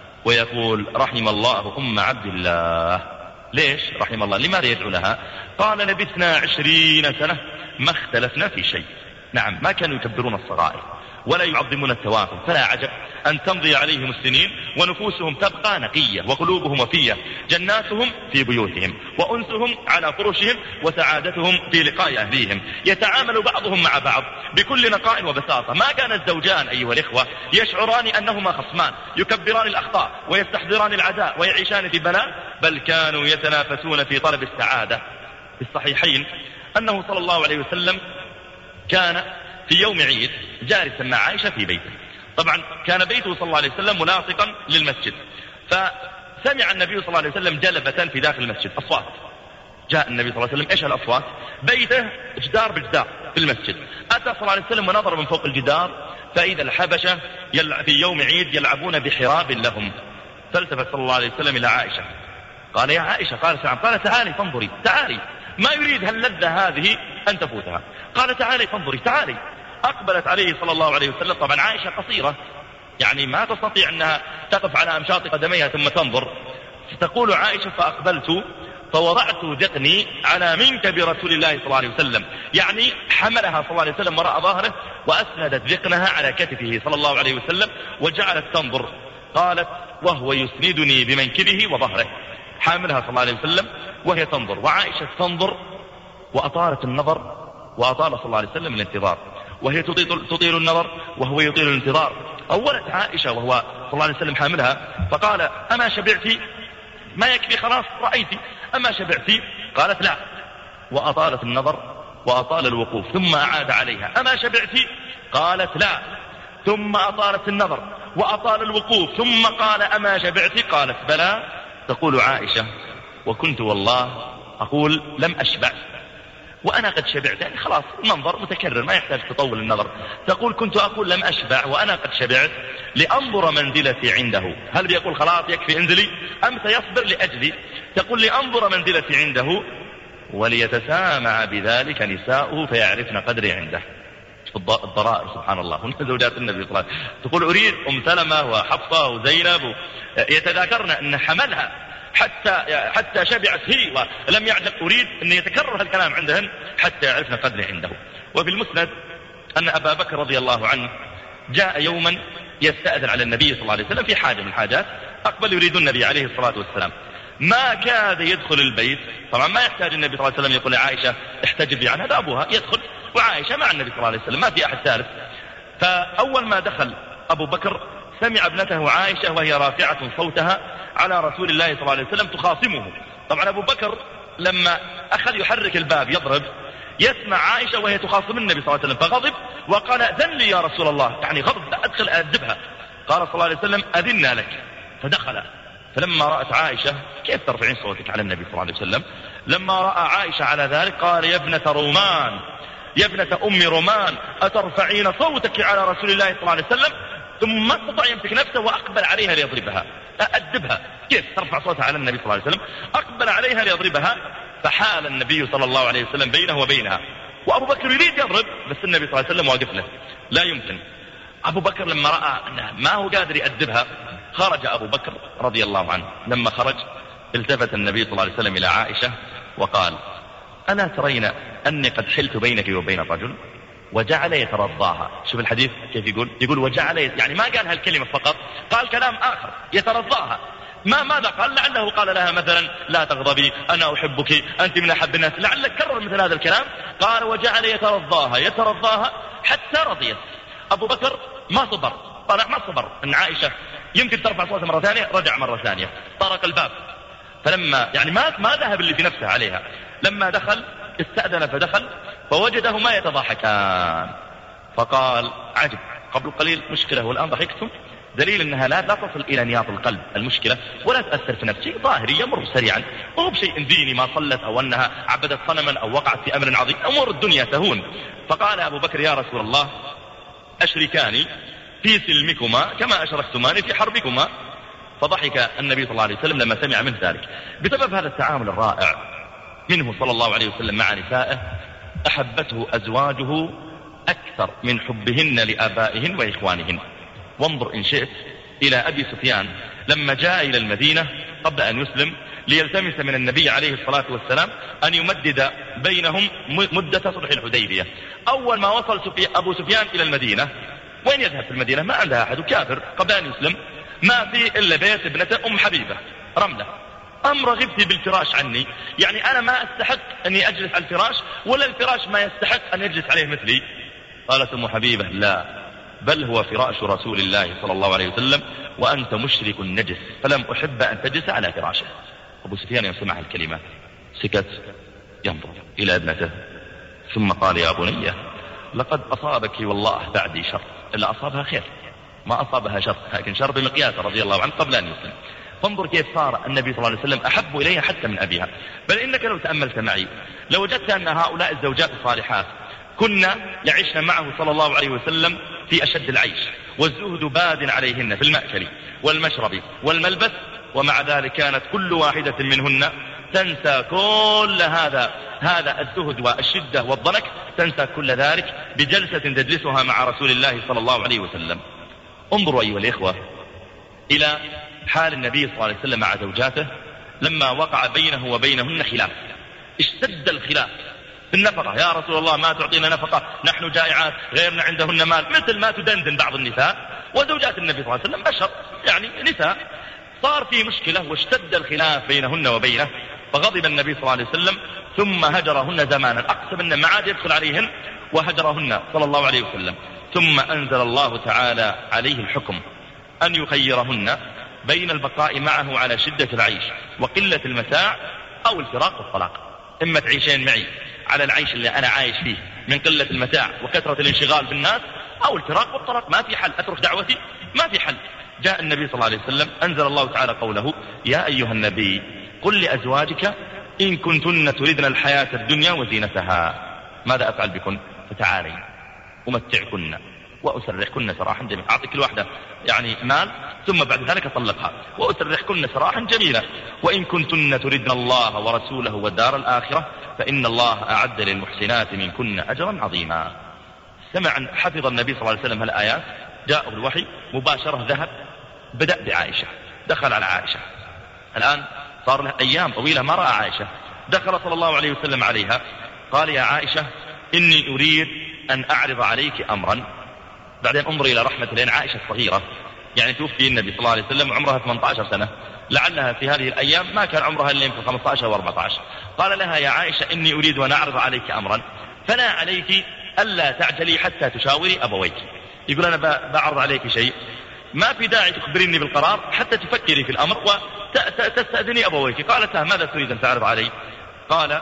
ويقول رحم الله أم عبد الله. ليش رحم الله؟ لماذا يدعو لها؟ قال لبثنا عشرين سنة ما اختلفنا في شيء. نعم، ما كانوا يكبرون الصغائر ولا يعظمون التوافل، فلا عجب أن تمضي عليهم السنين ونفوسهم تبقى نقية وقلوبهم وفية، جناتهم في بيوتهم وأنسهم على فرشهم وسعادتهم في لقاء أهليهم، يتعامل بعضهم مع بعض بكل نقاء وبساطة. ما كان الزوجان أيها الإخوة يشعران أنهما خصمان يكبران الأخطاء ويستحضران العداء ويعيشان في بلاء، بل كانوا يتنافسون في طلب السعادة. في الصحيحين أنه صلى الله عليه وسلم كان في يوم عيد جالسا مع عائشة في بيته، طبعا كان بيته صلى الله عليه وسلم ملاصقا للمسجد، فسمع النبي صلى الله عليه وسلم جلبة في داخل المسجد، أصوات. جاء النبي صلى الله عليه وسلم، إيش الأصوات؟ بيته جدار بجدار في المسجد، أتى صلى الله عليه وسلم ونظر من فوق الجدار فإذا الحبشة في يوم عيد يلعبون بحراب لهم، فالتفت صلى الله عليه وسلم إلى عائشة قال يا عائشة، قال سلام، قال تعالي فانظري، تعالي، ما يريد هاللذة هذه أن تفوتها، قال تعالي فانظري، تعالي. أقبلت عليه صلى الله عليه وسلم، طبعا عائشة قصيرة يعني ما تستطيع أنها تقف على أمشاط قدميها ثم تنظر، تقول عائشة فأقبلت فوضعت ذقني على منكب رسول الله صلى الله عليه وسلم، يعني حملها صلى الله عليه وسلم وراء ظهره وأسندت ذقنها على كتفه صلى الله عليه وسلم وجعلت تنظر. قالت وهو يسندني بمنكبه وظهره، حاملها صلى الله عليه وسلم وهي تنظر، وعائشة تنظر وأطالت النظر وأطال صلى الله عليه وسلم الانتظار، وهي تطيل, تطيل النظر وهو يطيل الانتظار. أولت عائشة وهو صلى الله عليه وسلم حاملها فقال أما شبعتي؟ ما يكفي خلاص رأيتي، أما شبعتي؟ قالت لا، وأطالت النظر وأطال الوقوف، ثم أعاد عليها أما شبعتي؟ قالت لا، ثم أطالت النظر وأطال الوقوف، ثم قال أما شبعتي؟ قالت بلى. تقول عائشة وكنت والله أقول لم أشبع وأنا قد شبعت، يعني خلاص منظر متكرر ما يحتاج تطول النظر. تقول كنت أقول لم أشبع وأنا قد شبعت لأنظر منزلتي عنده، هل بيقول خلاص يكفي انزلي أم سيصبر لأجلي؟ تقول لأنظر منزلتي عنده وليتسامع بذلك نساؤه فيعرفن قدري عنده. الضرائر سبحان الله، هن زوجات النبي صلى الله عليه وسلم. تقول أريد أم سلمة وحفصة وزينب يتذاكرن أن حملها حتى حتى شبعت هي ولم يعلق، أريد أن يتكرر الكلام عندهن حتى يعرفن قدري عنده. وفي المسند أن أبا بكر رضي الله عنه جاء يوما يستأذن على النبي صلى الله عليه وسلم في حاجة من الحاجات، أقبل يريد النبي عليه الصلاة والسلام، ما كاد يدخل البيت، طبعا ما يحتاج النبي صلى الله عليه وسلم يقول لعائشة احتجبي عنها، هذا أبوها يدخل وعائشة مع النبي صلى الله عليه وسلم، ما في أحد ثالث. فأول ما دخل أبو بكر سمع ابنته عائشة وهي رافعة صوتها على رسول الله صلى الله عليه وسلم تخاصمه. طبعا أبو بكر لما أخذ يحرك الباب يضرب يسمع عائشة وهي تخاصم النبي صلى الله عليه وسلم فغضب وقال أذن لي يا رسول الله، يعني غضب أدخل أدبها. قال صلى الله عليه وسلم أذنا لك، فدخل. فلما رأت عائشة كيف ترفعين صوتك على النبي صلى الله عليه وسلم، لما رأى عائشة على ذلك قال يا ابنة رومان، يا ابنة أم رومان، أترفعين صوتك على رسول الله صلى الله عليه وسلم؟ ثم ما استطاع يمسك نفسه وأقبل عليها ليضربها. أأدبها، كيف ترفع صوتها على النبي صلى الله عليه وسلم؟ أقبل عليها ليضربها، فحال النبي صلى الله عليه وسلم بينه وبينها، وأبو بكر يريد يضرب، بس النبي صلى الله عليه وسلم واقف له، لا يمكن. أبو بكر لما رأى أنه ما هو قادر يأدبها خرج أبو بكر رضي الله عنه. لما خرج التفت النبي صلى الله عليه وسلم إلى عائشة وقال: ألا ترين أني قد حلت بينك وبين الرجل؟ وجعل يترضاها. شوف الحديث كيف يقول، يقول وجعل، يعني ما قال هالكلمة فقط، قال كلام آخر، يترضاها. ما ماذا قال؟ لعله قال لها مثلا: لا تغضبي، أنا أحبك، أنت من أحب الناس، لعله كرر مثل هذا الكلام. قال وجعل يترضاها يترضاها حتى رضيت. أبو بكر ما صبر، طلع ما صبر أن عائشة يمكن ترفع صوتها مرة ثانية، رجع مرة ثانية، طرق الباب. فلما يعني ما ما ذهب اللي في نفسه عليها، لما دخل استأذن فدخل فوجدهما يتضاحكان، فقال: عجب، قبل قليل مشكلة والآن ضحكتم؟ دليل أنها لا لا تصل إلى نياط القلب المشكلة، ولا تأثر في نفسه، ظاهري يمر سريعا، مو بشيء ديني ما صلت أو أنها عبدت صنما أو وقعت في أمر عظيم، أمور الدنيا تهون. فقال أبو بكر: يا رسول الله، أشركاني في سلمكما كما أشركتماني في حربكما. فضحك النبي صلى الله عليه وسلم لما سمع منه ذلك. بسبب هذا التعامل الرائع منه صلى الله عليه وسلم مع نسائه أحبته أزواجه أكثر من حبهن لآبائهن وإخوانهن. وانظر إن شئت إلى أبي سفيان لما جاء إلى المدينة قبل أن يسلم ليلتمس من النبي عليه الصلاة والسلام أن يمدد بينهم مدة صلح الحديبية. أول ما وصل سفي... أبو سفيان إلى المدينة، وين يذهب في المدينة؟ ما عندها أحد، كافر قبل أن يسلم، ما في إلا بيت ابنته أم حبيبة رملة. أم رغبتي بالفراش عني؟ يعني أنا ما أستحق أني أجلس على الفراش، ولا الفراش ما يستحق أن يجلس عليه مثلي؟ قالت أم حبيبة: لا، بل هو فراش رسول الله صلى الله عليه وسلم، وأنت مشرك نجس، فلم أحب أن تجلس على فراشه. أبو سفيان يسمع الكلمات سكت، ينظر إلى ابنته، ثم قال: يا بنية، لقد أصابك والله بعدي شر. إلا أصابها خير، ما أصابها شر، لكن شر بمقياس رضي الله عنه قبل أن يسلم. فانظر كيف صار النبي صلى الله عليه وسلم أحب إليها حتى من أبيها. بل إنك لو تأملت معي لوجدت أن هؤلاء الزوجات الصالحات كنا يعيشن معه صلى الله عليه وسلم في أشد العيش، والزهد باد عليهن في المأكل والمشرب والملبس، ومع ذلك كانت كل واحدة منهن تنسى كل هذا هذا الزهد والشدة والضنك، تنسى كل ذلك بجلسة تجلسها مع رسول الله صلى الله عليه وسلم. انظروا أيها الإخوة إلى حال النبي صلى الله عليه وسلم مع زوجاته لما وقع بينه وبينهن خلاف. اشتد الخلاف في النفقة: يا رسول الله، ما تعطينا نفقة، نحن جائعات، غيرنا عندهن مال، مثل ما تدندن بعض النساء. وزوجات النبي صلى الله عليه وسلم بشر، يعني نساء. صار في مشكلة واشتد الخلاف بينهن وبينه، فغضب النبي صلى الله عليه وسلم ثم هجرهن زمانا، أقسم أن ما عاد يدخل عليهن، وهجرهن صلى الله عليه وسلم. ثم أنزل الله تعالى عليه الحكم أن يخيرهن بين البقاء معه على شدة العيش وقلة المتاع، أو الفراق والطلاق. إما تعيشين معي على العيش اللي أنا عايش فيه من قلة المتاع وكثرة الانشغال بالناس، أو الفراق والطلاق، ما في حل، أترك دعوتي، ما في حل. جاء النبي صلى الله عليه وسلم، أنزل الله تعالى قوله: يا أيها النبي قل لأزواجك إن كنتن تردن الحياة الدنيا وزينتها ماذا أفعل بكن؟ فتعالين أمتعكن وأسرحكن سراحا جميلا. أعطي كل واحدة يعني مال، ثم بعد ذلك أطلقها، وأسرحكن سراحا جميلا. وإن كنتن تردن الله ورسوله والدار الآخرة فإن الله أعد للمحسنات منكن أجرا عظيما. سمع حفظ النبي صلى الله عليه وسلم هالآيات، جاء الوحي مباشرة، ذهب بدأ بعائشة، دخل على عائشة. الآن صار له أيام طويلة ما رأى عائشة، دخل صلى الله عليه وسلم عليها، قال: يا عائشة، إني أريد أن أعرض عليك أمرا. بعدين انظر إلى رحمة، لأن عائشة صغيرة، يعني توفي النبي صلى الله عليه وسلم عمرها ثمانية عشر سنة، لعلها في هذه الأيام ما كان عمرها إلا يمكن خمسة عشر أو أربعة عشر. قال لها: يا عائشة، إني أريد أن أعرض عليك أمرا، فلا عليك ألا تعجلي حتى تشاوري أبويك. يقول: أنا بعرض عليك شيء، ما في داعي تخبريني بالقرار حتى تفكري في الأمر وتستأذني أبويك. قالت لها: ماذا تريد أن تعرض علي؟ قال: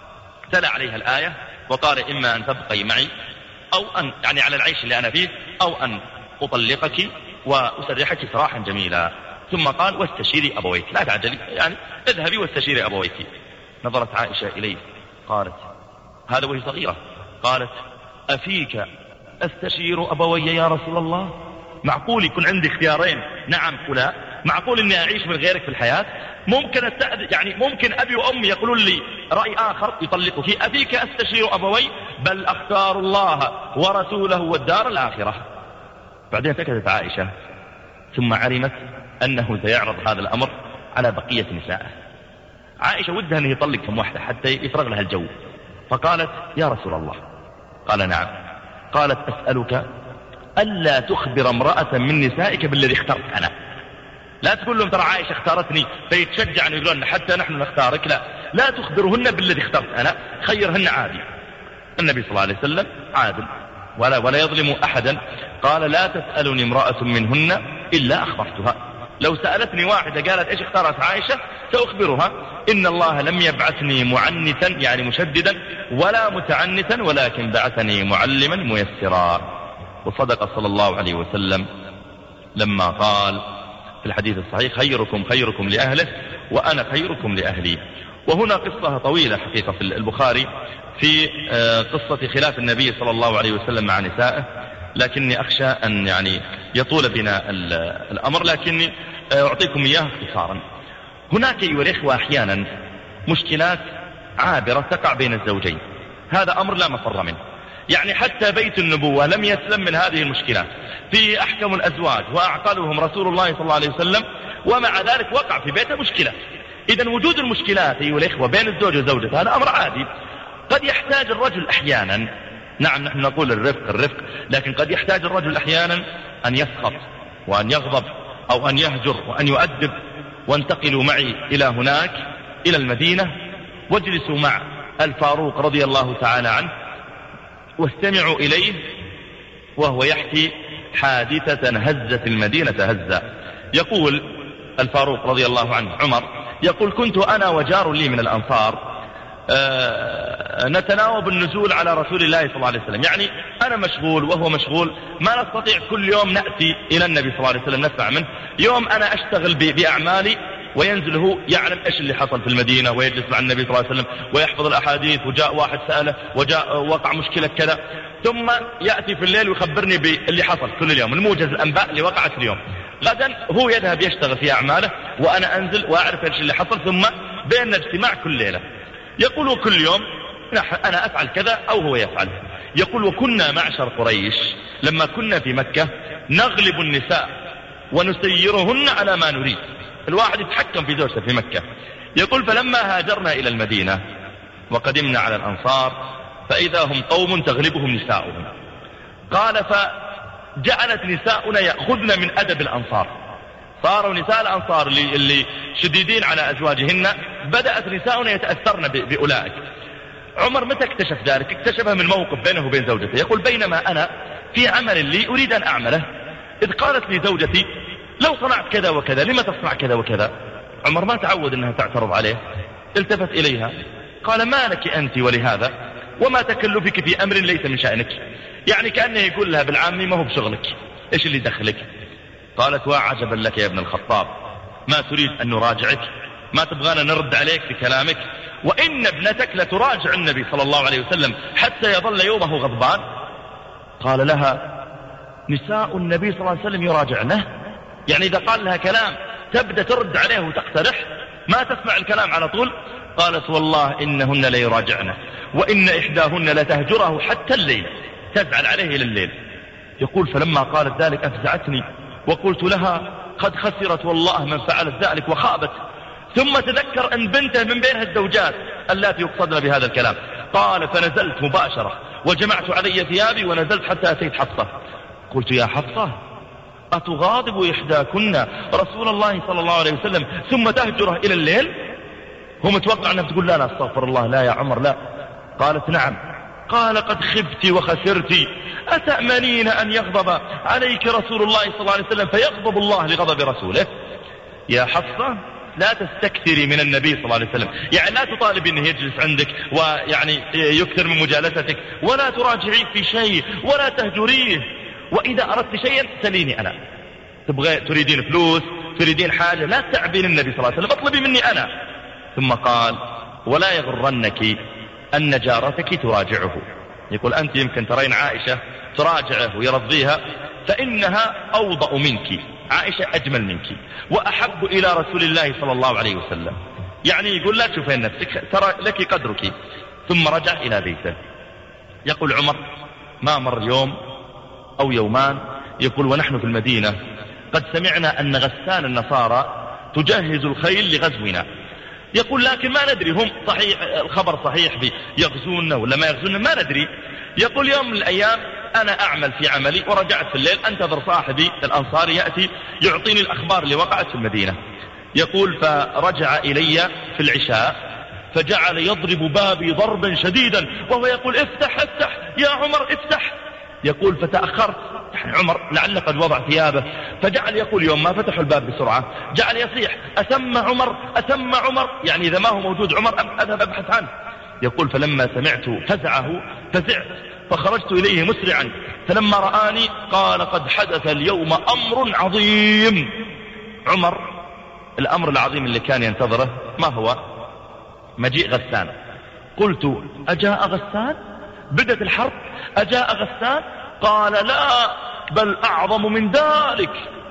تلا عليها الآية وقال: إما أن تبقي معي، أو أن يعني على العيش اللي أنا فيه، أو أن أطلقك وأسرحك سراحا جميلا. ثم قال: واستشيري أبويك، لا تعجلي، يعني اذهبي واستشيري أبويك. نظرت عائشة إليه قالت، هذا وهي صغيرة، قالت: أفيك أستشير أبوي يا رسول الله؟ معقول يكون عندي اختيارين، نعم ولا؟ معقول اني اعيش من غيرك في الحياة؟ ممكن أستأذن يعني ممكن ابي وامي يقولون لي رأي اخر يطلقك، ابيك استشير ابوي؟ بل اختار الله ورسوله والدار الاخرة. بعدين سكتت عائشة ثم علمت انه سيعرض هذا الامر على بقية نسائه. عائشة ودها انه يطلق كم واحدة حتى يفرغ لها الجو، فقالت يا رسول الله. قال نعم. قالت أسألك ألا تخبر امرأة من نسائك بالذي اخترت أنا. لا تقول لهم ترى عائشة اختارتني فيتشجع أن يقولون حتى نحن نختارك، لا لا تخبرهن بالذي اخترت أنا، خيرهن عادي. النبي صلى الله عليه وسلم عادل ولا, ولا يظلم أحدا. قال لا تسألني امرأة منهن إلا أخبرتها. لو سألتني واحدة قالت إيش اختارت عائشة سأخبرها. إن الله لم يبعثني معنتا يعني مشددا ولا متعنتا، ولكن بعثني معلما ميسرا. وصدق صلى الله عليه وسلم لما قال في الحديث الصحيح خيركم خيركم لأهله وأنا خيركم لأهلي. وهنا قصة طويلة حقيقة في البخاري في قصة خلاف النبي صلى الله عليه وسلم مع نسائه، لكني أخشى أن يعني يطول بنا الأمر، لكني أعطيكم إياه اختصارا. هناك أيها الإخوة أحيانا مشكلات عابرة تقع بين الزوجين، هذا أمر لا مفر منه. يعني حتى بيت النبوة لم يسلم من هذه المشكلات، في أحكم الأزواج وأعقلهم رسول الله صلى الله عليه وسلم، ومع ذلك وقع في بيته مشكلة. إذن وجود المشكلات أيها الإخوة بين الزوج وزوجته هذا أمر عادي. قد يحتاج الرجل أحيانا، نعم نحن نقول الرفق الرفق، لكن قد يحتاج الرجل أحيانا أن يسخط وأن يغضب أو أن يهجر وأن يؤدب. وانتقلوا معي إلى هناك إلى المدينة واجلسوا مع الفاروق رضي الله تعالى عنه واستمعوا إليه وهو يحكي حادثة هزت المدينة هزا. يقول الفاروق رضي الله عنه عمر يقول كنت أنا وجار لي من الأنصار آه نتناوب النزول على رسول الله صلى الله عليه وسلم. يعني أنا مشغول وهو مشغول، ما نستطيع كل يوم نأتي إلى النبي صلى الله عليه وسلم نسمع منه. يوم أنا أشتغل بأعمالي وينزل هو يعلم إيش اللي حصل في المدينة ويجلس مع النبي صلى الله عليه وسلم ويحفظ الأحاديث، وجاء واحد سأله وجاء وقع مشكلة كذا، ثم يأتي في الليل ويخبرني باللي حصل كل اليوم، الموجز الأنباء اللي وقعت اليوم. غدا هو يذهب يشتغل في أعماله وأنا أنزل وأعرف إيش اللي حصل، ثم بيننا اجتماع كل ليلة. يقول كل يوم أنا أفعل كذا أو هو يفعل. يقول وكنا معشر قريش لما كنا في مكة نغلب النساء ونسيرهن على ما نريد، الواحد يتحكم في زوجته في مكة. يقول فلما هاجرنا إلى المدينة وقدمنا على الأنصار فإذا هم قوم تغلبهم نساؤهم. قال فجعلت نساؤنا يأخذن من أدب الأنصار، صاروا نساء الأنصار اللي, اللي شديدين على أزواجهن بدأت نساؤنا يتأثرن بأولئك. عمر متى اكتشف ذلك؟ اكتشفها من موقف بينه وبين زوجته. يقول بينما أنا في عمل لي أريد أن أعمله إذ قالت لي زوجتي لو صنعت كذا وكذا لما تصنع كذا وكذا. عمر ما تعود أنها تعترض عليه، التفت إليها قال ما لك أنت ولهذا وما تكلفك في أمر ليس من شأنك. يعني كأنه يقول لها بالعامي ما هو بشغلك، إيش اللي دخلك؟ قالت وعجبا لك يا ابن الخطاب، ما تريد أن نراجعك؟ ما تبغانا نرد عليك في كلامك؟ وإن ابنتك لتراجع النبي صلى الله عليه وسلم حتى يظل يومه غضبان. قال لها نساء النبي صلى الله عليه وسلم يراجعنه؟ يعني إذا قال لها كلام تبدأ ترد عليه وتقترح، ما تسمع الكلام على طول. قالت والله إنهن ليراجعنه وإن إحداهن لتهجره حتى الليل، تزعل عليه إلى الليل. يقول فلما قالت ذلك أفزعتني وقلت لها قد خسرت والله من فعلت ذلك وخابت. ثم تذكر أن بنته من بينها الزوجات اللاتي يقصدن بهذا الكلام. قال فنزلت مباشرة وجمعت علي ثيابي ونزلت حتى أتيت حفصة. قلت يا حفصة أتغاضب إحداكن رسول الله صلى الله عليه وسلم ثم تهجره إلى الليل؟ هو متوقع أنها تقول لا لا استغفر الله لا يا عمر لا. قالت نعم. قال قد خبت وخسرت، أتأمنين أن يغضب عليك رسول الله صلى الله عليه وسلم فيغضب الله لغضب رسوله؟ يا حفصة لا تستكثري من النبي صلى الله عليه وسلم، يعني لا تطالب أنه يجلس عندك ويعني يكثر من مجالستك، ولا تراجعيه في شيء ولا تهجريه. وإذا أردت شيئا سليني أنا، تبغى تريدين فلوس تريدين حاجة لا تعبين النبي صلى الله عليه وسلم، اطلبي مني أنا. ثم قال ولا يغرنك أن جارتك تراجعه. يقول أنت يمكن ترين عائشة تراجعه ويرضيها فإنها أوضأ منك. عائشة أجمل منك وأحب إلى رسول الله صلى الله عليه وسلم، يعني يقول لا تشوفين نفسك، ترى لك قدرك. ثم رجع إلى بيته. يقول عمر ما مر يوم أو يومان يقول ونحن في المدينة قد سمعنا أن غسان النصارى تجهز الخيل لغزونا. يقول لكن ما ندري هم صحيح الخبر صحيح يغزوننا ولا ما يغزوننا ما ندري. يقول يوم من الأيام أنا أعمل في عملي ورجعت في الليل أنتظر صاحبي الأنصاري يأتي يعطيني الأخبار اللي وقعت في المدينة. يقول فرجع إلي في العشاء فجعل يضرب بابي ضربا شديدا وهو يقول افتح افتح يا عمر افتح. يقول فتأخرت، يعني عمر لعل قد وضع ثيابه، فجعل يقول يوم ما فتحوا الباب بسرعة جعل يصيح أثم عمر أثم عمر، يعني إذا ما هو موجود عمر أذهب أبحث عنه. يقول فلما سمعت فزعه فزعت فخرجت إليه مسرعا، فلما رآني قال قد حدث اليوم أمر عظيم. عمر الأمر العظيم اللي كان ينتظره ما هو؟ مجيء غسان. قلت أجاء غسان؟ بدت الحرب أجاء غسان؟ قال لا بل أعظم من ذلك.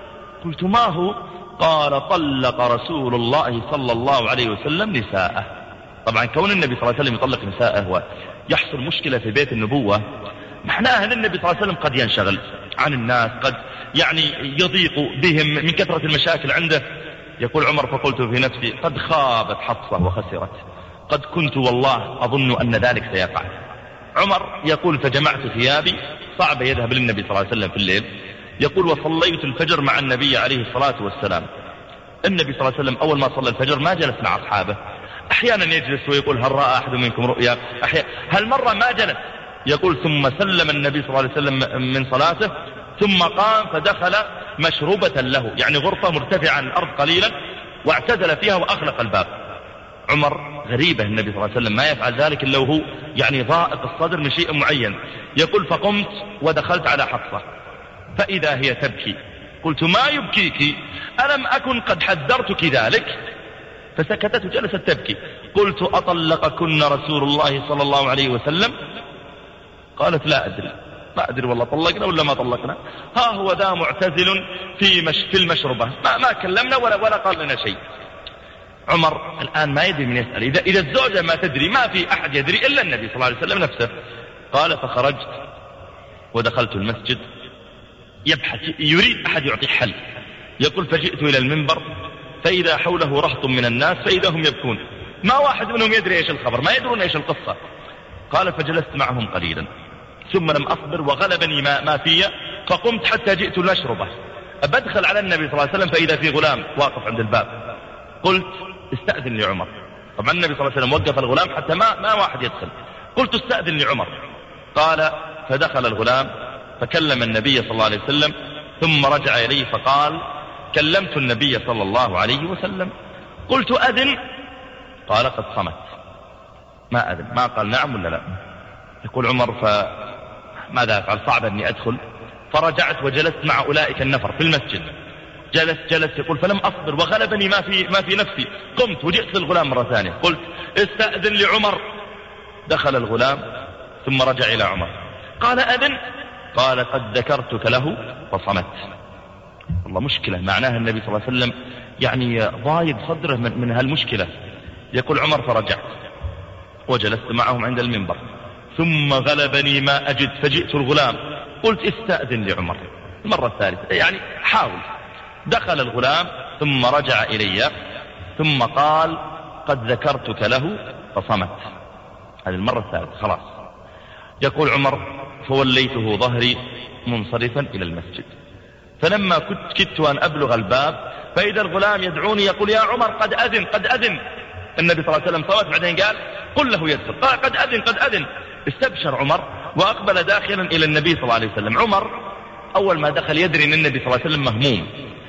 قلت ما هو؟ قال طلق رسول الله صلى الله عليه وسلم نساءه. طبعا كون النبي صلى الله عليه وسلم يطلق نساءه ويحصل مشكلة في بيت النبوة معناها أن النبي صلى الله عليه وسلم قد ينشغل عن الناس، قد يعني يضيق بهم من كثرة المشاكل عنده. يقول عمر فقلت في نفسي قد خابت حفصة وخسرت، قد كنت والله أظن أن ذلك سيقع. عمر يقول فجمعت ثيابي، صعب يذهب للنبي صلى الله عليه وسلم في الليل. يقول وصليت الفجر مع النبي عليه الصلاة والسلام. النبي صلى الله عليه وسلم أول ما صلى الفجر ما جلس مع أصحابه، أحيانا يجلس ويقول هل رأى أحد منكم رؤيا، هل مرة ما جلس. يقول ثم سلم النبي صلى الله عليه وسلم من صلاته ثم قام فدخل مشروبة له، يعني غرفة مرتفعة عن الأرض قليلا، واعتزل فيها وأغلق الباب. عمر غريبة النبي صلى الله عليه وسلم ما يفعل ذلك إلا وهو يعني ضائق الصدر من شيء معين. يقول فقمت ودخلت على حفصة فإذا هي تبكي. قلت ما يبكيك؟ ألم أكن قد حذرتك ذلك؟ فسكتت وجلست تبكي. قلت أطلقكن رسول الله صلى الله عليه وسلم؟ قالت لا أدري، ما أدري والله طلقنا ولا ما طلقنا، ها هو ذا معتزل في مش في المشربة، ما, ما كلمنا ولا, ولا قال لنا شيء. عمر الآن ما يدري من يسأل، إذا, إذا الزوجة ما تدري ما في أحد يدري إلا النبي صلى الله عليه وسلم نفسه. قال فخرجت ودخلت المسجد يبحث يريد أحد يعطي حل. يقول فجئت إلى المنبر فإذا حوله رهط من الناس فإذا هم يبكون، ما واحد منهم يدري إيش الخبر، ما يدرون إيش القصة. قال فجلست معهم قليلا ثم لم أصبر وغلبني ما, ما في فقمت حتى جئت المشربة بدخل على النبي صلى الله عليه وسلم فإذا في غلام واقف عند الباب. قلت استأذن لعمر. طبعا النبي صلى الله عليه وسلم وقف الغلام حتى ما, ما واحد يدخل. قلت استأذن لعمر. قال فدخل الغلام فكلم النبي صلى الله عليه وسلم ثم رجع إليه فقال كلمت النبي صلى الله عليه وسلم. قلت أذن؟ قال قد صمت، ما أذن، ما قال نعم ولا لا. يقول عمر فماذا أفعل؟ صعب أني أدخل. فرجعت وجلست مع أولئك النفر في المسجد. جلس جلس يقول فلم أصبر وغلبني ما في, ما في نفسي. قمت وجئت للغلام مرة ثانية قلت استأذن لعمر. دخل الغلام ثم رجع إلى عمر قال أذن؟ قال قد ذكرتك له فصمت. والله مشكلة، معناها النبي صلى الله عليه وسلم يعني ضايق صدره من, من هالمشكلة. يقول عمر فرجعت وجلست معهم عند المنبر ثم غلبني ما أجد فجئت الغلام قلت استأذن لعمر المرة الثالثة، يعني حاول. دخل الغلام ظم رجع إلي ثم قال قد ذكرتك له فصمت. هذه المرة الثالثة خلاص. يقول عمر فوليته ظهري منصرفا إلى المسجد، فلما كنت كدت أن أبلغ الباب فإذا الغلام يدعوني يقول يا عمر قد أذن قد أذن. النبي صلى الله عليه وسلم صوت بعدين قال قل له يدخل. قال قد أذن قد أذن. استبشر عمر وأقبل داخلا إلى النبي صلى الله عليه وسلم. عمر أول ما دخل يدري أن النبي صلى الله عليه وسلم مهموم،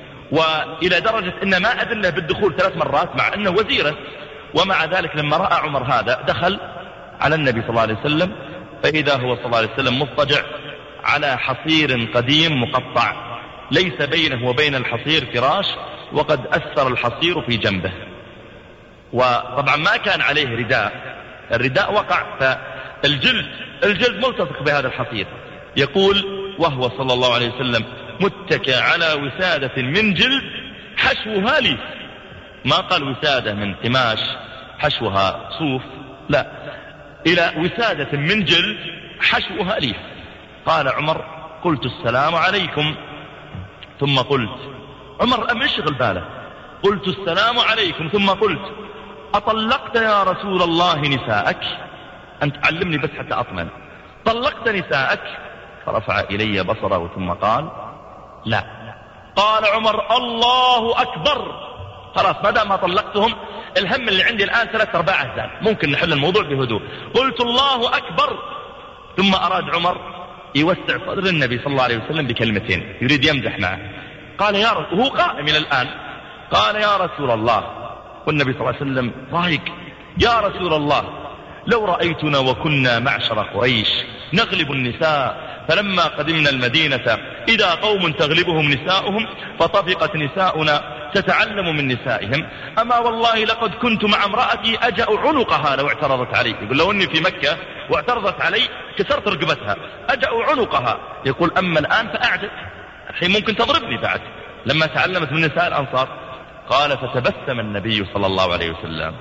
وإلى درجة أن ما أذن له بالدخول ثلاث مرات مع أنه وزيره، ومع ذلك لما رأى عمر هذا دخل على النبي صلى الله عليه وسلم فإذا هو صلى الله عليه وسلم مضطجع على حصير قديم مقطع ليس بينه وبين الحصير فراش، وقد أثر الحصير في جنبه، وطبعا ما كان عليه رداء، الرداء وقع فالجلد الجلد ملتصق بهذا الحصير. يقول وهو صلى الله عليه وسلم متكئ على وسادة من جلد حشوها ليف. ما قال وسادة من قماش حشوها صوف، لا، إلى وسادة من جلد حشوها ليف. قال عمر: قلت السلام عليكم، ثم قلت، عمر أم يشغل باله، قلت السلام عليكم ثم قلت: أطلقت يا رسول الله نساءك؟ أنت علمني بس حتى أطمن، طلقت نساءك؟ فرفع إلي بصره ثم قال: لا. قال عمر: الله أكبر، خلاص ما دام ما طلقتهم الهم اللي عندي الآن ثلاث أرباع أهدان، ممكن نحل الموضوع بهدوء. قلت الله أكبر. ثم أراد عمر يوسع صدر النبي صلى الله عليه وسلم بكلمتين، يريد يمزح معه. قال يا رسول، وهو قائم إلى الآن، قال: يا رسول الله، والنبي صلى الله عليه وسلم ضايق: يا رسول الله، لو رأيتنا وكنا معشر قريش نغلب النساء، فلما قدمنا المدينة إذا قوم تغلبهم نساؤهم فطفقت نساؤنا تتعلم من نسائهم، أما والله لقد كنت مع امرأتي أجأ عنقها لو اعترضت علي. يقول لو أني في مكة واعترضت علي كسرت رقبتها، أجأ عنقها. يقول أما الآن فأعجب، الحين ممكن تضربني بعد لما تعلمت من نساء الأنصار. قال: فتبسم النبي صلى الله عليه وسلم.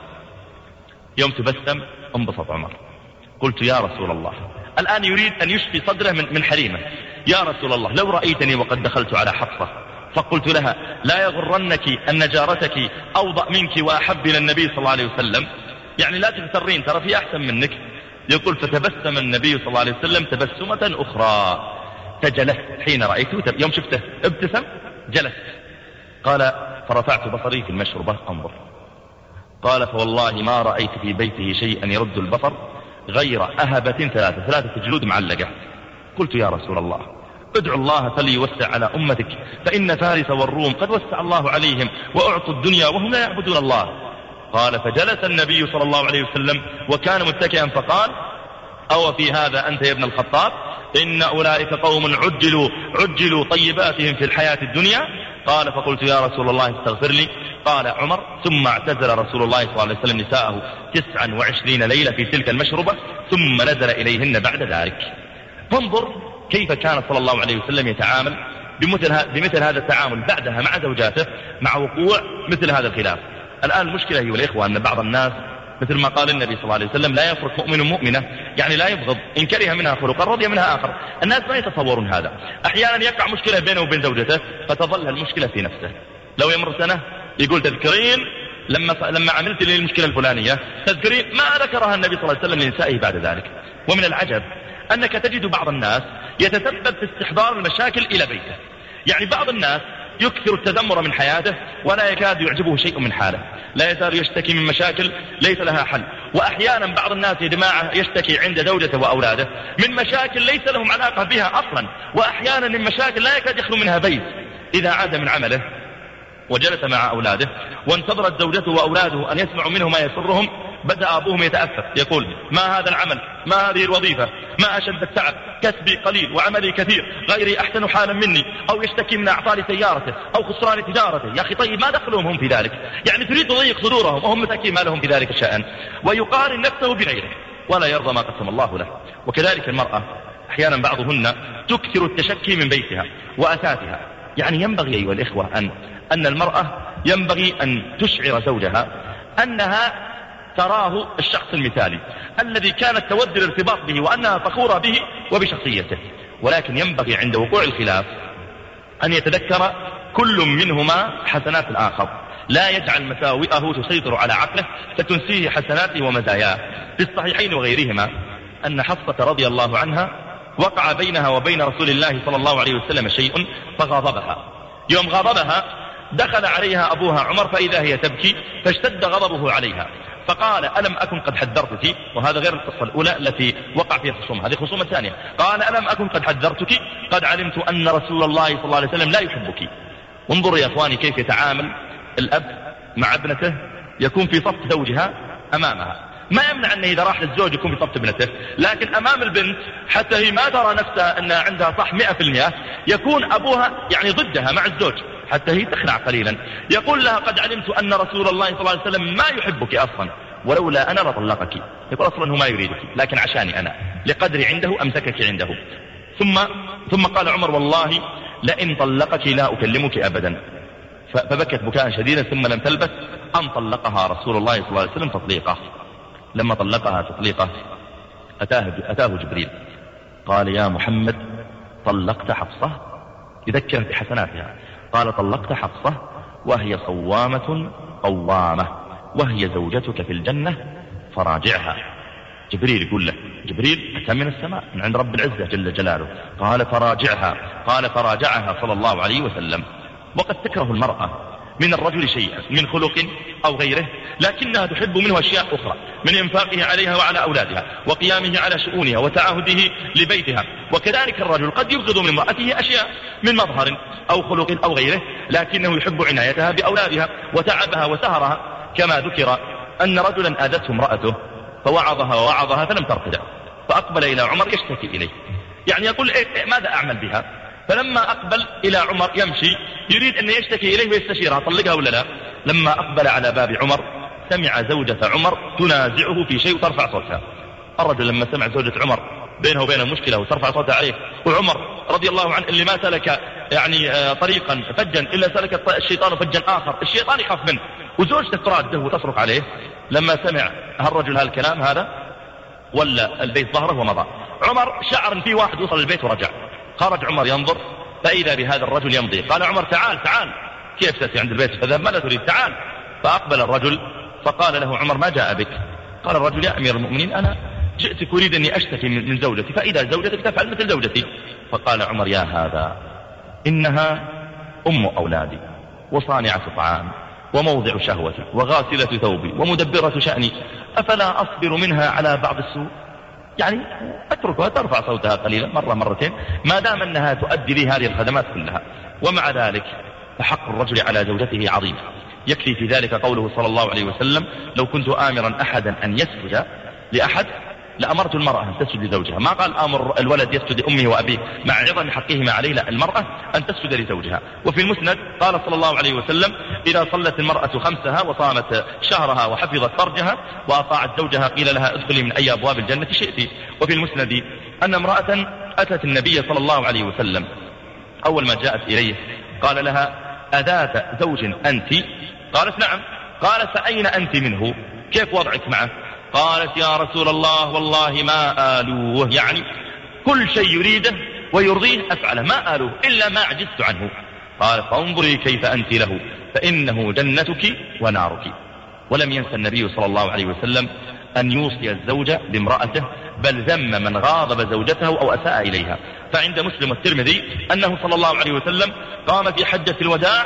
يوم تبسم انبسط عمر. قلت: يا رسول الله، الآن يريد أن يشفي صدره من, من حريمه. يا رسول الله، لو رأيتني وقد دخلت على حفصة فقلت لها: لا يغرنك أن جارتك أوضأ منك وأحب إلى النبي صلى الله عليه وسلم، يعني لا تغترين، ترى في أحسن منك. يقول: فتبسم النبي صلى الله عليه وسلم تبسمة أخرى فجلست. حين رأيته يوم شفته ابتسم جلست. قال: فرفعت بصري في المشربة أنظر. قال: فوالله ما رأيت في بيته شيئا يرد البصر غير أهبة ثلاثة ثلاثة جلود معلقة. قلت: يا رسول الله، ادعو الله فليوسع على أمتك، فإن فارس والروم قد وسع الله عليهم وأعطوا الدنيا وهم لا يعبدون الله. قال: فجلس النبي صلى الله عليه وسلم وكان متكئا فقال: أو في هذا أنت يا ابن الخطاب؟ إن أولئك قوم عجلوا عجلوا طيباتهم في الحياة الدنيا. قال: فقلت: يا رسول الله استغفر لي. قال عمر: ثم اعتزل رسول الله صلى الله عليه وسلم نساءه تسعا وعشرين ليلة في تلك المشربة، ثم نزل إليهن بعد ذلك. فانظر كيف كان صلى الله عليه وسلم يتعامل بمثل, بمثل هذا التعامل بعدها مع زوجاته مع وقوع مثل هذا الخلاف. الآن المشكلة هي والإخوة أن بعض الناس مثل ما قال النبي صلى الله عليه وسلم: لا يفرق مؤمن مؤمنة، يعني لا يبغض، إن كره منها خلقا رضي منها آخر. الناس ما يتصورون هذا. أحيانا يقع مشكلة بينه وبين زوجته فتظل المشكلة في نفسه. لو يمر سنة يقول: تذكرين لما لما عملت لي المشكلة الفلانية، تذكرين ما ذكرها النبي صلى الله عليه وسلم لنسائه بعد ذلك. ومن العجب أنك تجد بعض الناس يتسبب في استحضار المشاكل إلى بيته. يعني بعض الناس يكثر التذمر من حياته ولا يكاد يعجبه شيء من حاله، لا يزال يشتكي من مشاكل ليس لها حل. وأحيانا بعض الناس يا جماعة يشتكي عند زوجته وأولاده من مشاكل ليس لهم علاقة بها أصلا، وأحيانا من مشاكل لا يكاد يخلو منها بيت. إذا عاد من عمله وجلس مع أولاده وانتظرت زوجته وأولاده أن يسمعوا منه ما يسرهم، بدأ أبوهم يتأسف يقول: ما هذا العمل، ما هذه الوظيفة، ما أشد التعب، كسبي قليل وعملي كثير، غيري أحسن حالا مني، أو يشتكي من أعطال سيارته أو خسران تجارته. يا أخي طيب ما دخلهم هم في ذلك؟ يعني تريد تضيق صدورهم وهم مساكين ما لهم في ذلك شأن. ويقارن نفسه بغيره ولا يرضى ما قسم الله له. وكذلك المرأة أحيانا بعضهن تكثر التشكي من بيتها وأثاثها. يعني ينبغي أيها الإخوة أن أن المرأة ينبغي أن تشعر زوجها أنها تراه الشخص المثالي الذي كانت تود الارتباط به وأنها فخورة به وبشخصيته. ولكن ينبغي عند وقوع الخلاف أن يتذكر كل منهما حسنات الآخر، لا يجعل مساوئه تسيطر على عقله فتنسيه حسناته ومزاياه. في الصحيحين وغيرهما أن حفصة رضي الله عنها وقع بينها وبين رسول الله صلى الله عليه وسلم شيء فغاضبها. يوم غاضبها دخل عليها أبوها عمر فإذا هي تبكي فاشتد غضبه عليها، فقال: ألم أكن قد حذرتك؟ وهذا غير القصة الأولى التي وقع فيها خصومة، هذه خصومة ثانية. قال: ألم أكن قد حذرتك؟ قد علمت أن رسول الله صلى الله عليه وسلم لا يحبك. وانظروا يا أخواني كيف يتعامل الأب مع ابنته، يكون في صف زوجها أمامها. ما يمنع أنه إذا راح للزوج يكون في صف ابنته، لكن أمام البنت حتى هي ما ترى نفسها أنها عندها صح مئة في المئة يكون أبوها يعني ضدها مع الزوج حتى هي تخلع قليلا. يقول لها: قد علمت أن رسول الله صلى الله عليه وسلم ما يحبك أصلا، ولولا أنا لطلقك. يقول أصلا هو ما يريدك، لكن عشاني أنا لقدري عنده أمسكك عنده. ثم ثم قال عمر: والله لئن طلقك لا أكلمك أبدا. فبكت بكاء شديدا ثم لم تلبث أن طلقها رسول الله صلى الله عليه وسلم تطليقه. لما طلقها تطليقه أتاه, أتاه جبريل قال يا محمد طلقت حفصة، يذكر بحسناتها، قال طلقت حفصة وهي صوامة قوامة وهي زوجتك في الجنة فراجعها. جبريل يقول له، جبريل أتى من السماء من عند رب العزة جل جلاله، قال فراجعها، قال فراجعها صلى الله عليه وسلم. وقد تكره المرأة من الرجل شيئا من خلق أو غيره، لكنها تحب منه أشياء أخرى من إنفاقه عليها وعلى أولادها وقيامه على شؤونها وتعهده لبيتها. وكذلك الرجل قد يبغض من امرأته أشياء من مظهر أو خلق أو غيره، لكنه يحب عنايتها بأولادها وتعبها وسهرها. كما ذكر أن رجلا آذته امرأته فوعظها ووعظها فلم ترتدع، فأقبل إلى عمر يشتكي إليه، يعني يقول إيه ماذا أعمل بها؟ فلما أقبل إلى عمر يمشي يريد أن يشتكي إليه ويستشيرها طلقها ولا لا، لما أقبل على باب عمر سمع زوجة عمر تنازعه في شيء وترفع صوتها. الرجل لما سمع زوجة عمر بينه وبينه مشكلة وترفع صوتها عليه، وعمر رضي الله عنه اللي ما سلك يعني طريقا فجا إلا سلك الشيطان فجا آخر، الشيطان يخاف منه، وزوجته تراده وتصرخ عليه. لما سمع هالرجل هالكلام هذا ولا البيت ظهره ومضى. عمر شعر في واحد وصل البيت ورجع، خرج عمر ينظر فإذا بهذا الرجل يمضي. قال عمر تعال تعال، كيف تأتي عند البيت فذهب ماذا تريد؟ تعال. فأقبل الرجل فقال له عمر ما جاء بك؟ قال الرجل يا أمير المؤمنين أنا جئتك أريد أني أشتكي من زوجتي، فإذا زوجتك تفعل مثل زوجتي. فقال عمر يا هذا إنها أم أولادي وصانعة طعام وموضع شهوتي وغاسلة ثوبي ومدبرة شأني، أفلا أصبر منها على بعض السوء؟ يعني أتركها ترفع صوتها قليلا مرة مرتين ما دام أنها تؤدي لي هذه الخدمات كلها. ومع ذلك فحق الرجل على زوجته عظيم، يكفي في ذلك قوله صلى الله عليه وسلم لو كنت آمرا أحدا أن يسجد لأحد لأمرت المرأة أن تسجد لزوجها. ما قال أمر الولد يسجد لأمه وأبيه مع عظم حقهما عليه، لا، المرأة أن تسجد لزوجها. وفي المسند قال صلى الله عليه وسلم إذا صلت المرأة خمسها وصامت شهرها وحفظت فرجها وأطاعت زوجها قيل لها ادخلي من أي أبواب الجنة شئت. وفي المسند أن امرأة أتت النبي صلى الله عليه وسلم أول ما جاءت إليه قال لها أذات زوج أنت؟ قالت نعم. قال فأين أنت منه؟ كيف وضعك معه؟ قالت يا رسول الله والله ما آلوه، يعني كل شيء يريده ويرضيه أفعله، ما آلوه إلا ما عجزت عنه. قال فانظري كيف أنت له فإنه جنتك ونارك. ولم ينسى النبي صلى الله عليه وسلم أن يوصي الزوجة بامرأته، بل ذم من غاضب زوجته أو أساء إليها. فعند مسلم والترمذي أنه صلى الله عليه وسلم قام في حجة الوداع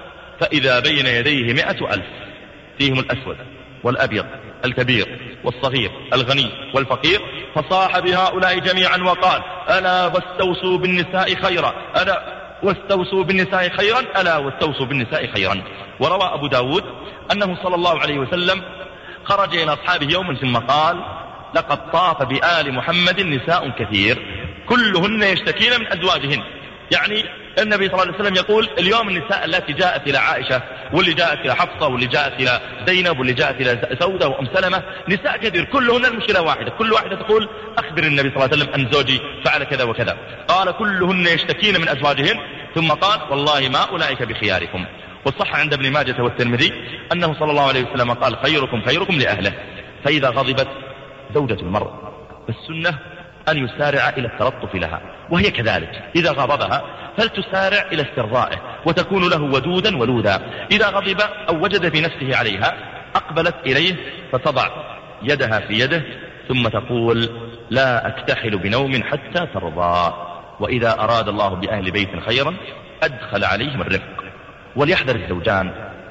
فإذا بين يديه مئة ألف فيهم الأسود والأبيض الكبير والصغير الغني والفقير، فصاح بهؤلاء جميعا وقال ألا واستوصوا بالنساء خيرا، ألا واستوصوا بالنساء خيرا، ألا واستوصوا بالنساء خيرا. وروى أبو داود أنه صلى الله عليه وسلم خرج إلى أصحابه يوما ثم قال لقد طاف بآل محمد نساء كثير كلهن يشتكين من أزواجهن. يعني النبي صلى الله عليه وسلم يقول اليوم النساء التي جاءت إلى عائشة واللي جاءت إلى حفصة واللي جاءت إلى زينب واللي جاءت إلى سودة وأم سلمة نساء كثير كلهن المشكلة واحدة، كل واحدة تقول أخبر النبي صلى الله عليه وسلم أن زوجي فعل كذا وكذا. قال كلهن يشتكين من أزواجهن، ثم قال والله ما أولئك بخياركم. والصح عند ابن ماجة والترمذي أنه صلى الله عليه وسلم قال خيركم خيركم لأهله. فإذا غضبت زوجة المرء فالسنة أن يسارع إلى التلطف لها، وهي كذلك إذا غضبها فلتسارع إلى استرضائه وتكون له ودودا ولودا. إذا غضب أو وجد في نفسه عليها أقبلت إليه فتضع يدها في يده ثم تقول لا أكتحل بنوم حتى ترضى. وإذا أراد الله بأهل بيت خيرا أدخل عليهم الرفق. وليحذر الزوجان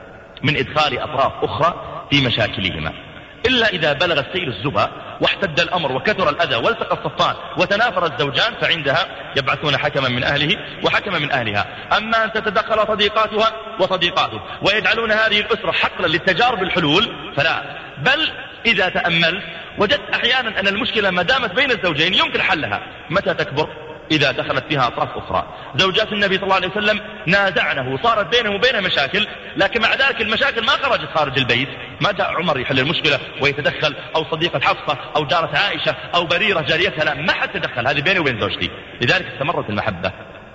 من إدخال أطراف أخرى في مشاكلهما، إلا إذا بلغ السيل الزبا واحتد الأمر وكثر الأذى والتقى الصفان وتنافر الزوجان، فعندها يبعثون حكما من أهله وحكما من أهلها. أما أن تتدخل صديقاتها وصديقاته ويجعلون هذه الأسرة حقلا للتجارب الحلول فلا. بل إذا تأملت وجدت أحيانا أن المشكلة ما دامت بين الزوجين يمكن حلها. متى تكبر؟ إذا دخلت فيها أطراف أخرى. زوجات النبي صلى الله عليه وسلم نازعنه وصارت بينه وبينه مشاكل، لكن مع ذلك المشاكل ما خرجت خارج البيت. ما جاء عمر يحل المشكلة ويتدخل، أو صديقة حفصة أو جارة عائشة أو بريرة جاريتها، لا، ما حد تدخل، هذه بيني وبين زوجتي. لذلك استمرت المحبة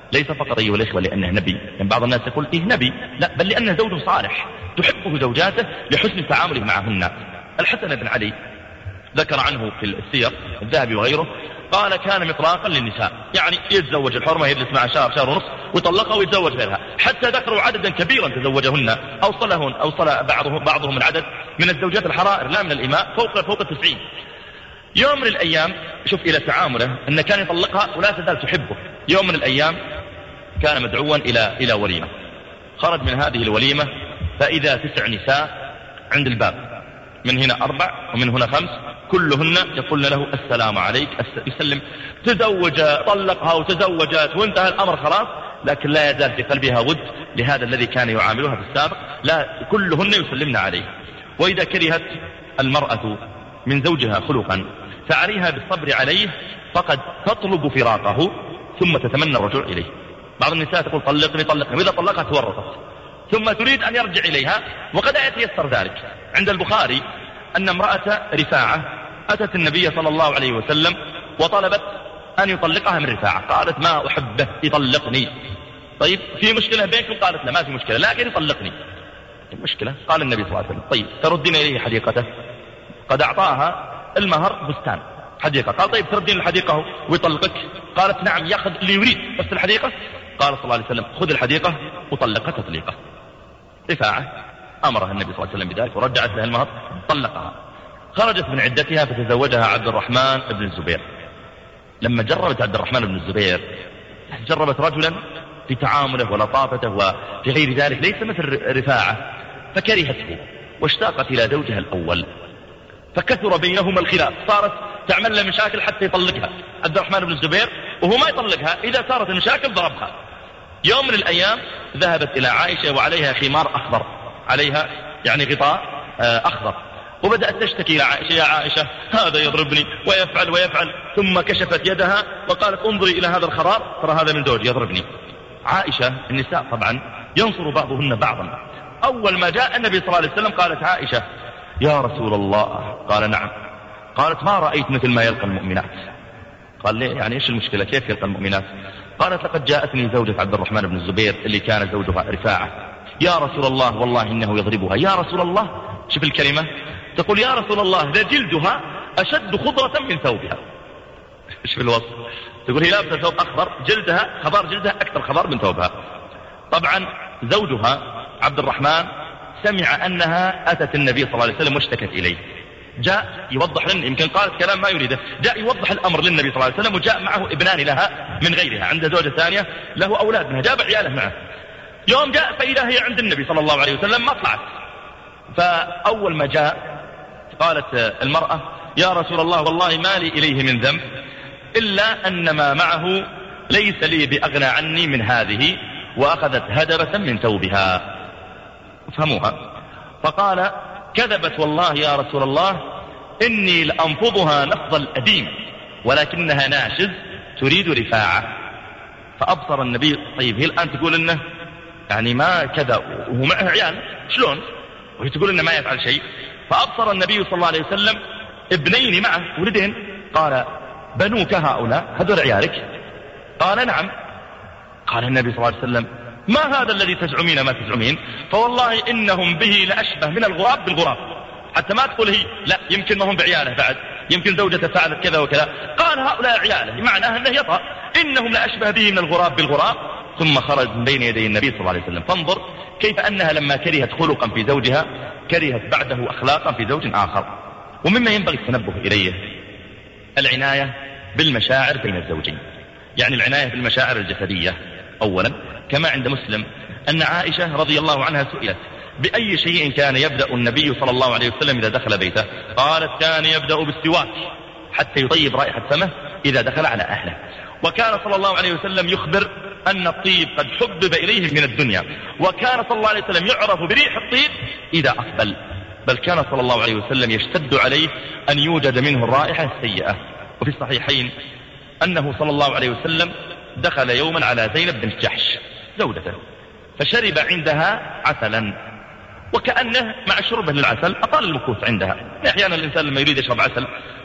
ليس فقط أيها الإخوة لأنه نبي، يعني بعض الناس يقول إيه نبي، لا، بل لأنه زوج صالح تحبه زوجاته لحسن تعامله معهن. الحسن بن علي ذكر عنه في السير الذهبي وغيره قال كان مطراقا للنساء، يعني يتزوج الحرمة يجلس معها شهر شهر ونصف ويطلقها ويتزوج غيرها، حتى ذكروا عددا كبيرا تزوجهن، أوصلهن أوصل بعضهم بعضهم العدد من الزوجات الحرائر لا من الإماء فوق فوق التسعين. يوم من الأيام شوف إلى تعامله أن كان يطلقها ولا تزال تحبه. يوم من الأيام كان مدعوا إلى إلى وليمة، خرج من هذه الوليمة فإذا تسع نساء عند الباب، من هنا أربع ومن هنا خمس، كلهن يقولن له السلام عليك، يسلم، تزوج طلقها وتزوجت وانتهى الأمر خلاص، لكن لا يزال في قلبها ود لهذا الذي كان يعاملها في السابق، لا كلهن يسلمن عليه. وإذا كرهت المرأة من زوجها خلقا فعليها بالصبر عليه، فقد تطلب فراقه ثم تتمنى الرجوع إليه. بعض النساء تقول طلقني طلقني، وإذا طلقها تورطت ثم تريد أن يرجع إليها، وقد يتيسر ذلك. عند البخاري أن امرأة رفاعة أتت النبي صلى الله عليه وسلم وطلبت أن يطلقها من رفاعة، قالت ما أحبه يطلقني. طيب في مشكلة بينكم؟ قالت لا ما في مشكلة لكن يطلقني. المشكلة قال النبي صلى الله عليه وسلم طيب تردين إليه حديقته؟ قد أعطاها المهر بستان حديقة، قال طيب تردين الحديقة ويطلقك؟ قالت نعم يأخذ اللي يريد بس الحديقة. قال صلى الله عليه وسلم خذ الحديقة وطلقها تطليقة. رفاعة أمرها النبي صلى الله عليه وسلم بذلك ورجعت لها المهر طلقها. خرجت من عدتها فتزوجها عبد الرحمن بن الزبير. لما جربت عبد الرحمن بن الزبير جربت رجلا في تعامله ولطافته وفي غير ذلك ليس مثل رفاعة، فكرهته واشتاقت إلى زوجها الأول، فكثر بينهما الخلاف، صارت تعمل له مشاكل حتى يطلقها عبد الرحمن بن الزبير وهو ما يطلقها، إذا صارت المشاكل ضربها. يوم من الأيام ذهبت إلى عائشة وعليها خمار أخضر، عليها يعني غطاء أخضر، وبدأت تشتكي إلى عائشة يا عائشة هذا يضربني ويفعل ويفعل، ثم كشفت يدها وقالت انظري إلى هذا الخرار ترى هذا من زوجي يضربني. عائشة النساء طبعا ينصر بعضهن بعضا. أول ما جاء النبي صلى الله عليه وسلم قالت عائشة يا رسول الله، قال نعم. قالت ما رأيت مثل ما يلقى المؤمنات. قال ليه يعني ايش المشكلة كيف يلقى المؤمنات؟ قالت لقد جاءتني زوجة عبد الرحمن بن الزبير اللي كان زوجها رفاعة، يا رسول الله والله إنه يضربها. يا رسول الله، شوف الكلمة، تقول يا رسول الله ذا جلدها أشد خضرة من ثوبها. شوف الوصف، تقول هي لابسة ثوب أخضر، جلدها خضار جلدها أكثر خضار من ثوبها. طبعا زوجها عبد الرحمن سمع أنها أتت النبي صلى الله عليه وسلم واشتكت إليه، جاء يوضح لنا، يمكن قالت كلام ما يريده، جاء يوضح الأمر للنبي صلى الله عليه وسلم، وجاء معه ابنان لها من غيرها، عنده زوجة ثانية له أولاد منها، جاب عياله معه. يوم جاء فإذا هي عند النبي صلى الله عليه وسلم ما طلعت. فأول ما جاء قالت المرأة يا رسول الله والله ما لي إليه من ذنب إلا أن ما معه ليس لي بأغنى عني من هذه، وأخذت هدبة من ثوبها. افهموها. فقال كذبت والله يا رسول الله إني لأنفضها نفض الأديم ولكنها ناشز تريد رفاعة. فأبصر النبي طيب هي الآن تقول إنه يعني ما كذا وهو معه عيال شلون، وهي تقول إنه ما يفعل شيء. فأبصر النبي صلى الله عليه وسلم ابنين معه ولدين، قال بنوك هؤلاء هذول عيالك؟ قال نعم. قال النبي صلى الله عليه وسلم ما هذا الذي تزعمين ما تزعمين، فوالله إنهم به لأشبه من الغراب بالغراب. حتى ما تقول هي لا يمكن ما هم بعياله بعد، يمكن زوجته فعلت كذا وكذا، قال هؤلاء عياله معناه أنه يطأ، إنهم لأشبه به من الغراب بالغراب. ثم خرج من بين يدي النبي صلى الله عليه وسلم. فانظر كيف أنها لما كرهت خلقا في زوجها كرهت بعده أخلاقا في زوج آخر. ومما ينبغي التنبه إليه العناية بالمشاعر بين الزوجين، يعني العناية بالمشاعر الجسدية أولا، كما عند مسلم أن عائشة رضي الله عنها سئلت بأي شيء كان يبدأ النبي صلى الله عليه وسلم إذا دخل بيته، قالت كان يبدأ بالسواك حتى يطيب رائحة فمه إذا دخل على أهله. وكان صلى الله عليه وسلم يخبر أن الطيب قد حبب إليه من الدنيا، وكان صلى الله عليه وسلم يعرف بريح الطيب إذا أقبل، بل كان صلى الله عليه وسلم يشتد عليه أن يوجد منه الرائحة السيئة. وفي الصحيحين أنه صلى الله عليه وسلم دخل يوما على زينب بنت جحش زوجته فشرب عندها عسلا، وكأنه مع شربه للعسل أطال المكوث عندها. أحيانا الإنسان لما يريد يشرب عسل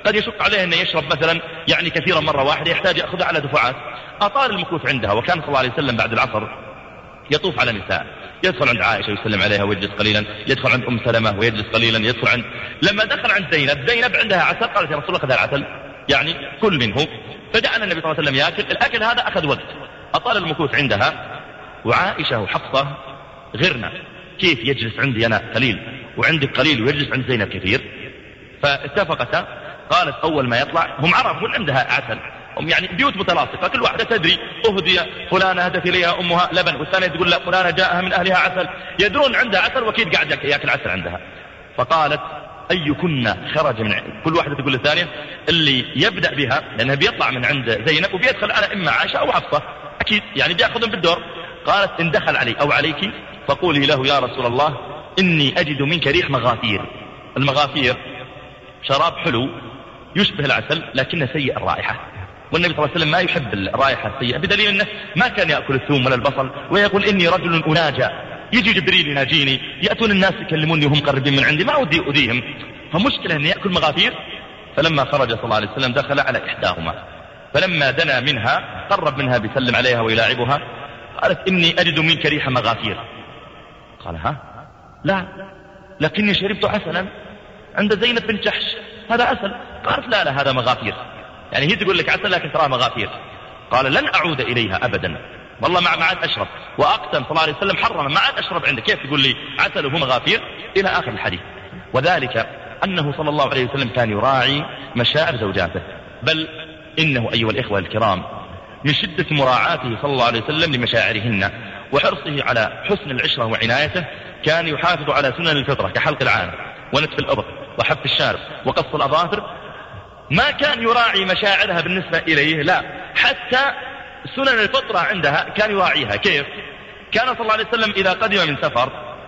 قد يشق عليه أنه يشرب مثلا يعني كثيرا مرة واحدة، يحتاج يأخذها على دفعات. أطال المكوث عندها، وكان صلى الله عليه وسلم بعد العصر يطوف على نساء، يدخل عند عائشة ويسلم عليها ويجلس قليلا، يدخل عند أم سلمة ويجلس قليلا، يدخل عند لما دخل عند زينب، زينب عندها عسل، قالت يا رسول الله خذ العسل يعني كل منه، فجعل النبي صلى الله عليه وسلم يأكل. الأكل هذا أخذ وقت، أطال المكوث عندها. وعائشة وحفصة غيرنا، كيف يجلس عندي أنا قليل وعندك قليل ويجلس عند زينب كثير؟ فاتفقتا. قالت أول ما يطلع، هم عرفوا عندها عسل، هم يعني بيوت متلاصقة، كل واحدة تدري أهدي فلانة هدت إليها أمها لبن، والثانية تقول لا فلانة جاءها من أهلها عسل، يدرون عندها عسل وكيد قاعد يأكل عسل عندها. فقالت أيكن خرج من عند، كل واحدة تقول للثانية اللي يبدأ بها، لأنها بيطلع من عند زينب وبيدخل على إما عائشة أو حفصة أكيد، يعني بيأخذهم بالدور. قالت إن دخل علي أو عليك فقولي له يا رسول الله إني أجد منك ريح مغافير. المغافير شراب حلو يشبه العسل لكنه سيء الرائحة، والنبي صلى الله عليه وسلم ما يحب الرائحة السيئة، بدليل أنه ما كان يأكل الثوم ولا البصل، ويقول إني رجل أناجى، يجي جبريل يناجيني، يأتون الناس يكلموني وهم قريبين من عندي، ما أودي أذيهم، فمشكلة أن يأكل مغافير. فلما خرج صلى الله عليه وسلم دخل على إحداهما، فلما دنا منها قرب منها بيسلم عليها ويلاعبها، قالت إني أجد منك ريح مغافير. قال ها لا لكني شربت عسلا عند زينب بن جحش، هذا عسل. قالت لا لا هذا مغافير، يعني هي تقول لك عسل لكن ترى مغافير. قال لن أعود إليها أبدا، والله ما عاد أشرب، وأقسم صلى الله عليه وسلم حرم ما عاد أشرب عندك، كيف تقول لي عسل وهو مغافير؟ إلى آخر الحديث. وذلك أنه صلى الله عليه وسلم كان يراعي مشاعر زوجاته، بل إنه أيها الإخوة الكرام من شدة مراعاته صلى الله عليه وسلم لمشاعرهن وحرصه على حسن العشرة وعنايته، كان يحافظ على سنن الفطرة كحلق العانة ونتف الأبط وحف الشارب وقص الأظافر. ما كان يراعي مشاعرها بالنسبة إليه، لا، حتى سنن الفطرة عندها كان يراعيها. كيف؟ كان صلى الله عليه وسلم إذا قدم من سفر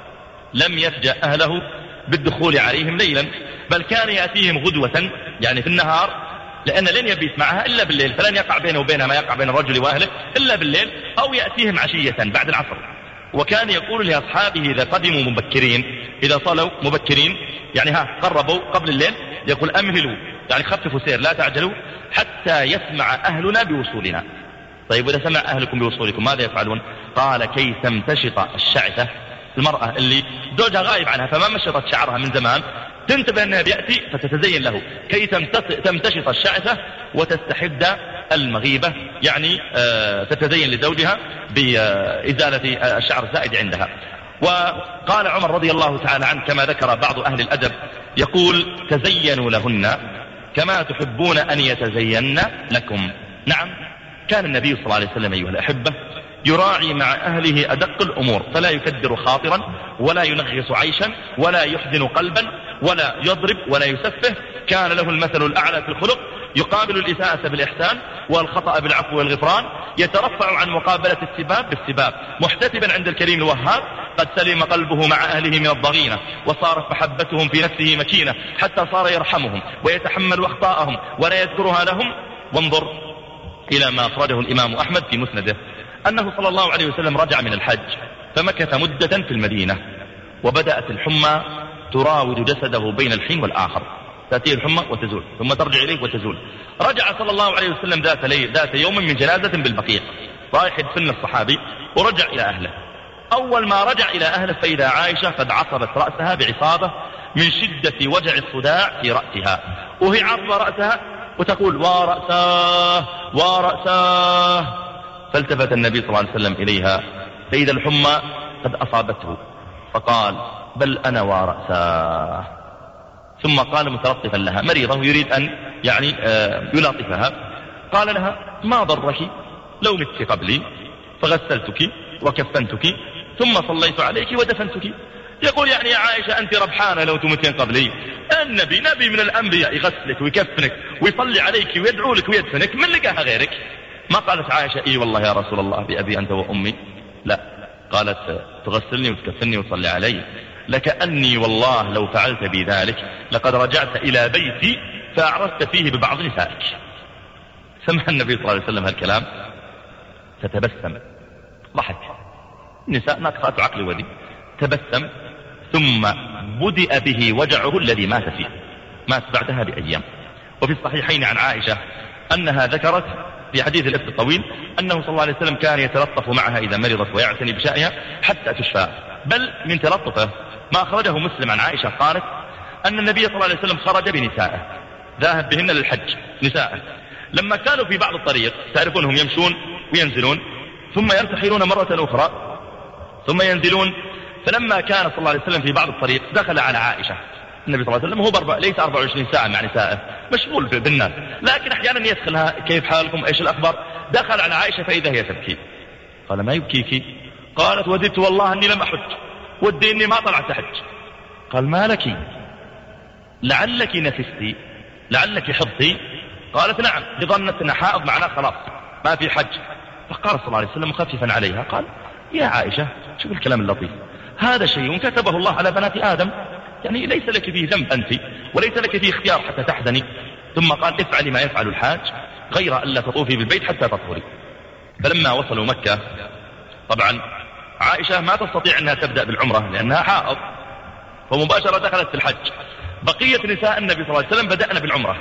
لم يفجأ أهله بالدخول عليهم ليلا، بل كان يأتيهم غدوة يعني في النهار، لأن لن يبيت معها إلا بالليل، فلن يقع بينه وبينها ما يقع بين الرجل وأهله إلا بالليل، أو يأتيهم عشية بعد العصر. وكان يقول لأصحابه إذا قدموا مبكرين، إذا صلوا مبكرين يعني ها قربوا قبل الليل، يقول أمهلوا يعني خففوا سير لا تعجلوا حتى يسمع أهلنا بوصولنا. طيب وإذا سمع أهلكم بوصولكم ماذا يفعلون؟ قال كي تمتشط الشعثة، المرأة اللي زوجها غايب عنها فما مشطت شعرها من زمان تنتبه أنها بيأتي فتتزين له، كي تمتشط الشعثة وتستحد المغيبة، يعني تتزين لزوجها بإزالة الشعر الزائد عندها. وقال عمر رضي الله تعالى عنه كما ذكر بعض أهل الأدب، يقول تزينوا لهن كما تحبون أن يتزين لكم. نعم، كان النبي صلى الله عليه وسلم أيها الأحبة يراعي مع أهله أدق الأمور، فلا يكدر خاطرا ولا ينغص عيشا ولا يحزن قلبا ولا يضرب ولا يسفه. كان له المثل الأعلى في الخلق، يقابل الإساءة بالإحسان والخطأ بالعفو والغفران، يترفع عن مقابلة السباب بالسباب، محتسبا عند الكريم الوهاب، قد سلم قلبه مع أهله من الضغينة، وصارت محبتهم في نفسه مكينة، حتى صار يرحمهم ويتحمل أخطاءهم ولا يذكرها لهم. وانظر إلى ما أخرجه الإمام أحمد في مسنده أنه صلى الله عليه وسلم رجع من الحج فمكث مدة في المدينة، وبدأت الحمى تراود جسده بين الحين والآخر، تأتيه الحمى وتزول ثم ترجع إليه وتزول. رجع صلى الله عليه وسلم ذات ليل ذات يوم من جنازة بالبقيع، رايح يدفن الصحابي ورجع إلى أهله. أول ما رجع إلى أهله فإذا عائشة قد عصبت رأسها بعصابة من شدة وجع الصداع في رأسها، وهي عصبة رأسها وتقول ورأساه ورأساه. فالتفت النبي صلى الله عليه وسلم إليها فإذا الحمى قد أصابته، فقال بل أنا ورأساه. ثم قال متلطفا لها، مريضة يريد أن يعني يلاطفها، قال لها ما ضرك لو مت قبلي فغسلتك وكفنتك ثم صليت عليك ودفنتك. يقول يعني يا عائشة أنت ربحانة لو تمتين قبلي، النبي نبي من الأنبياء يغسلك ويكفنك ويصلي عليك ويدعو لك ويدفنك، من لقاها غيرك؟ ما قالت عائشة إيه والله يا رسول الله بأبي أنت وأمي، لا، قالت تغسلني وتكفني وتصلي علي، لكأني والله لو فعلت بي ذلك لقد رجعت إلى بيتي فأعرضت فيه ببعض نسائك. سمع النبي صلى الله عليه وسلم هالكلام فتبسم، ضحك، النساء ناطقات عقل ودي، تبسم، ثم بدأ به وجعه الذي مات فيه، مات بعدها بأيام، وفي الصحيحين عن عائشة أنها ذكرت في حديث الإفك الطويل أنه صلى الله عليه وسلم كان يتلطف معها إذا مرضت ويعتني بشأنها حتى تشفى. بل من تلطفه ما أخرجه مسلم عن عائشة قالت أن النبي صلى الله عليه وسلم خرج بنسائه ذاهب بهن للحج نساء، لما كانوا في بعض الطريق تعرفونهم يمشون وينزلون ثم يرتحلون مرة أخرى ثم ينزلون، فلما كان صلى الله عليه وسلم في بعض الطريق دخل على عائشة. النبي صلى الله عليه وسلم هو بربع ليس أربع وعشرين ساعة مع نسائه مشغول بالناس، لكن أحيانا يدخلها كيف حالكم إيش الأخبار. دخل على عائشة فإذا هي تبكي. قال ما يبكيك؟ قالت وددت والله أني لم أحج، ودي أني ما طلعت أحج. قال ما لك؟ لعلك نفستي، لعلك حضتي. قالت نعم، لظنت أن حائض معنا خلاص ما في حج. فقال صلى الله عليه وسلم مخففا عليها قال يا عائشة شوف الكلام اللطيف، هذا شيء كتبه الله على بنات آدم، يعني ليس لك فيه ذنب أنت وليس لك فيه اختيار حتى تحزني. ثم قال افعلي ما يفعل الحاج غير ألا تطوفي بالبيت حتى تطهري. فلما وصلوا مكة طبعا عائشة ما تستطيع أنها تبدأ بالعمرة لأنها حائض، فمباشرة دخلت في الحج. بقية نساء النبي صلى الله عليه وسلم بدأنا بالعمرة.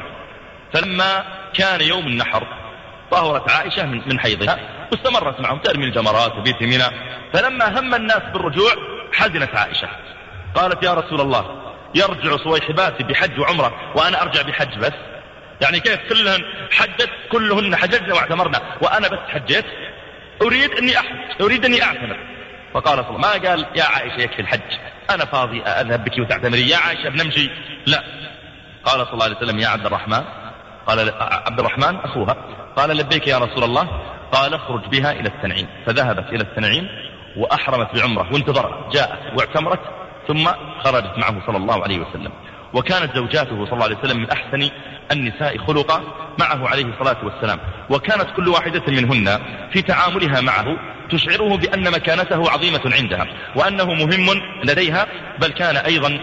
فلما كان يوم النحر طهرت عائشة من حيضها واستمرت معهم ترمي الجمرات وبيت منى. فلما هم الناس بالرجوع حزنت عائشة قالت يا رسول الله يرجع صويحباتي بحج وعمرة وأنا أرجع بحج بس؟ يعني كيف كلهن حجت كلهن حججنا واعتمرنا وأنا بس حجيت؟ أريد أني أحج، أريد أني أعتمر. فقال صلى الله ما قال يا عائشة يكفي الحج أنا فاضي أذهب بك وتعتمري يا عائشة بنمشي، لا. قال صلى الله عليه وسلم يا عبد الرحمن، قال عبد الرحمن أخوها، قال لبيك يا رسول الله. قال اخرج بها إلى التنعيم. فذهبت إلى التنعيم وأحرمت بعمرة وانتظرت، جاءت واعتمرت ثم خرجت معه صلى الله عليه وسلم. وكانت زوجاته صلى الله عليه وسلم من أحسن النساء خلقا معه عليه الصلاة والسلام، وكانت كل واحدة منهن في تعاملها معه تشعره بأن مكانته عظيمة عندها وأنه مهم لديها، بل كان أيضا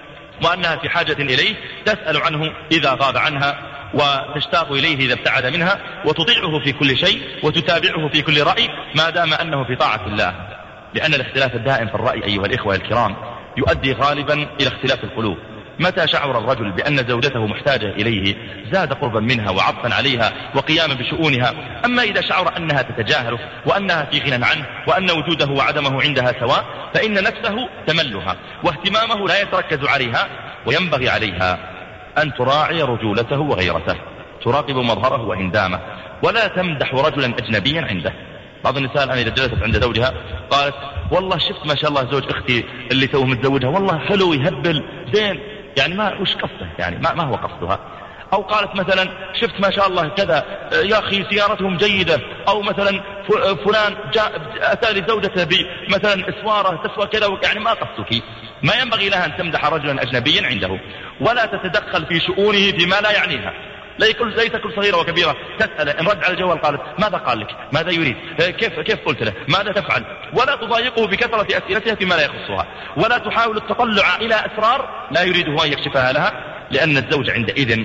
وأنها في حاجة إليه تسأل عنه إذا غاب عنها وتشتاق إليه إذا ابتعد منها، وتطيعه في كل شيء وتتابعه في كل رأي ما دام أنه في طاعة الله. لأن الاختلاف الدائم في الرأي أيها الإخوة الكرام يؤدي غالبا إلى اختلاف القلوب. متى شعر الرجل بأن زوجته محتاجة إليه زاد قربا منها وعطفا عليها وقياما بشؤونها. أما إذا شعر أنها تتجاهله وأنها في غنى عنه وأن وجوده وعدمه عندها سواء فإن نفسه تملها واهتمامه لا يتركز عليها. وينبغي عليها أن تراعي رجولته وغيرته، تراقب مظهره وهندامه، ولا تمدح رجلا أجنبيا عنده. بعض النساء الآن إذا جلست عند زوجها قالت والله شفت ما شاء الله زوج أختي اللي توه متزوجها والله حلو يهبل زين، يعني ما وش قصده، يعني ما, ما هو قصدها. أو قالت مثلا شفت ما شاء الله كذا يا أخي سيارتهم جيدة، أو مثلا فلان جاء أتى لزوجته بمثلا إسوارة تسوى كذا، يعني ما قصدك. ما ينبغي لها أن تمدح رجلا أجنبيا عنده، ولا تتدخل في شؤونه فيما لا يعنيها. ليس كل صغيرة وكبيرة تسأل إن رد على الجوال قالت ماذا قال لك، ماذا يريد، كيف كيف قلت له، ماذا تفعل، ولا تضايقه بكثرة أسئلتها فيما لا يخصها، ولا تحاول التطلع إلى أسرار لا يريده أن يكشفها لها، لأن الزوج عندئذ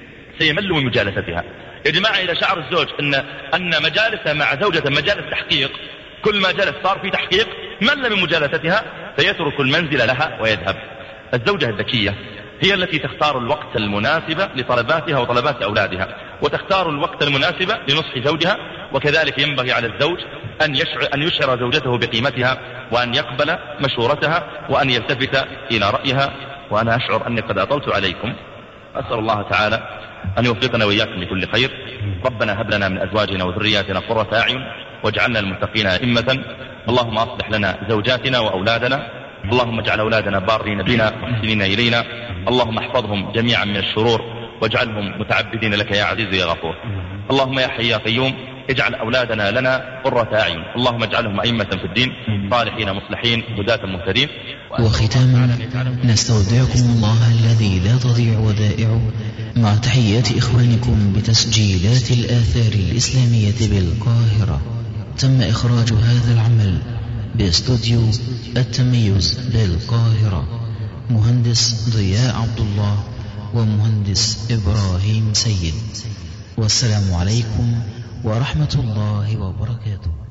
سيمل من مجالستها. يا جماعة إذا شعر الزوج أن أن مجالسه مع زوجته مجالس تحقيق، كل ما جلس صار في تحقيق مل من مجالستها فيترك المنزل لها ويذهب. الزوجة الذكية هي التي تختار الوقت المناسب لطلباتها وطلبات أولادها، وتختار الوقت المناسب لنصح زوجها. وكذلك ينبغي على الزوج أن يشعر, أن يشعر زوجته بقيمتها وأن يقبل مشورتها وأن يلتفت إلى رأيها. وأنا أشعر أني قد أطلت عليكم، أسأل الله تعالى أن يوفقنا وإياكم لكل خير. ربنا هب لنا من أزواجنا وذرياتنا قرة أعين واجعلنا المتقين أئمة. اللهم أصلح لنا زوجاتنا وأولادنا، اللهم اجعل أولادنا بارين بنا محسنين إلينا، اللهم احفظهم جميعا من الشرور واجعلهم متعبدين لك يا عزيز يا غفور. اللهم يا حي يا قيوم اجعل أولادنا لنا قرة أعين، اللهم اجعلهم أئمة في الدين صالحين مصلحين هداة مهتدين. وختاما نستودعكم الله الذي لا تضيع ودائعه مع تحيات إخوانكم بتسجيلات الآثار الإسلامية بالقاهرة. تم إخراج هذا العمل باستوديو التميز بالقاهرة، مهندس ضياء عبد الله ومهندس إبراهيم سيد. والسلام عليكم ورحمة الله وبركاته.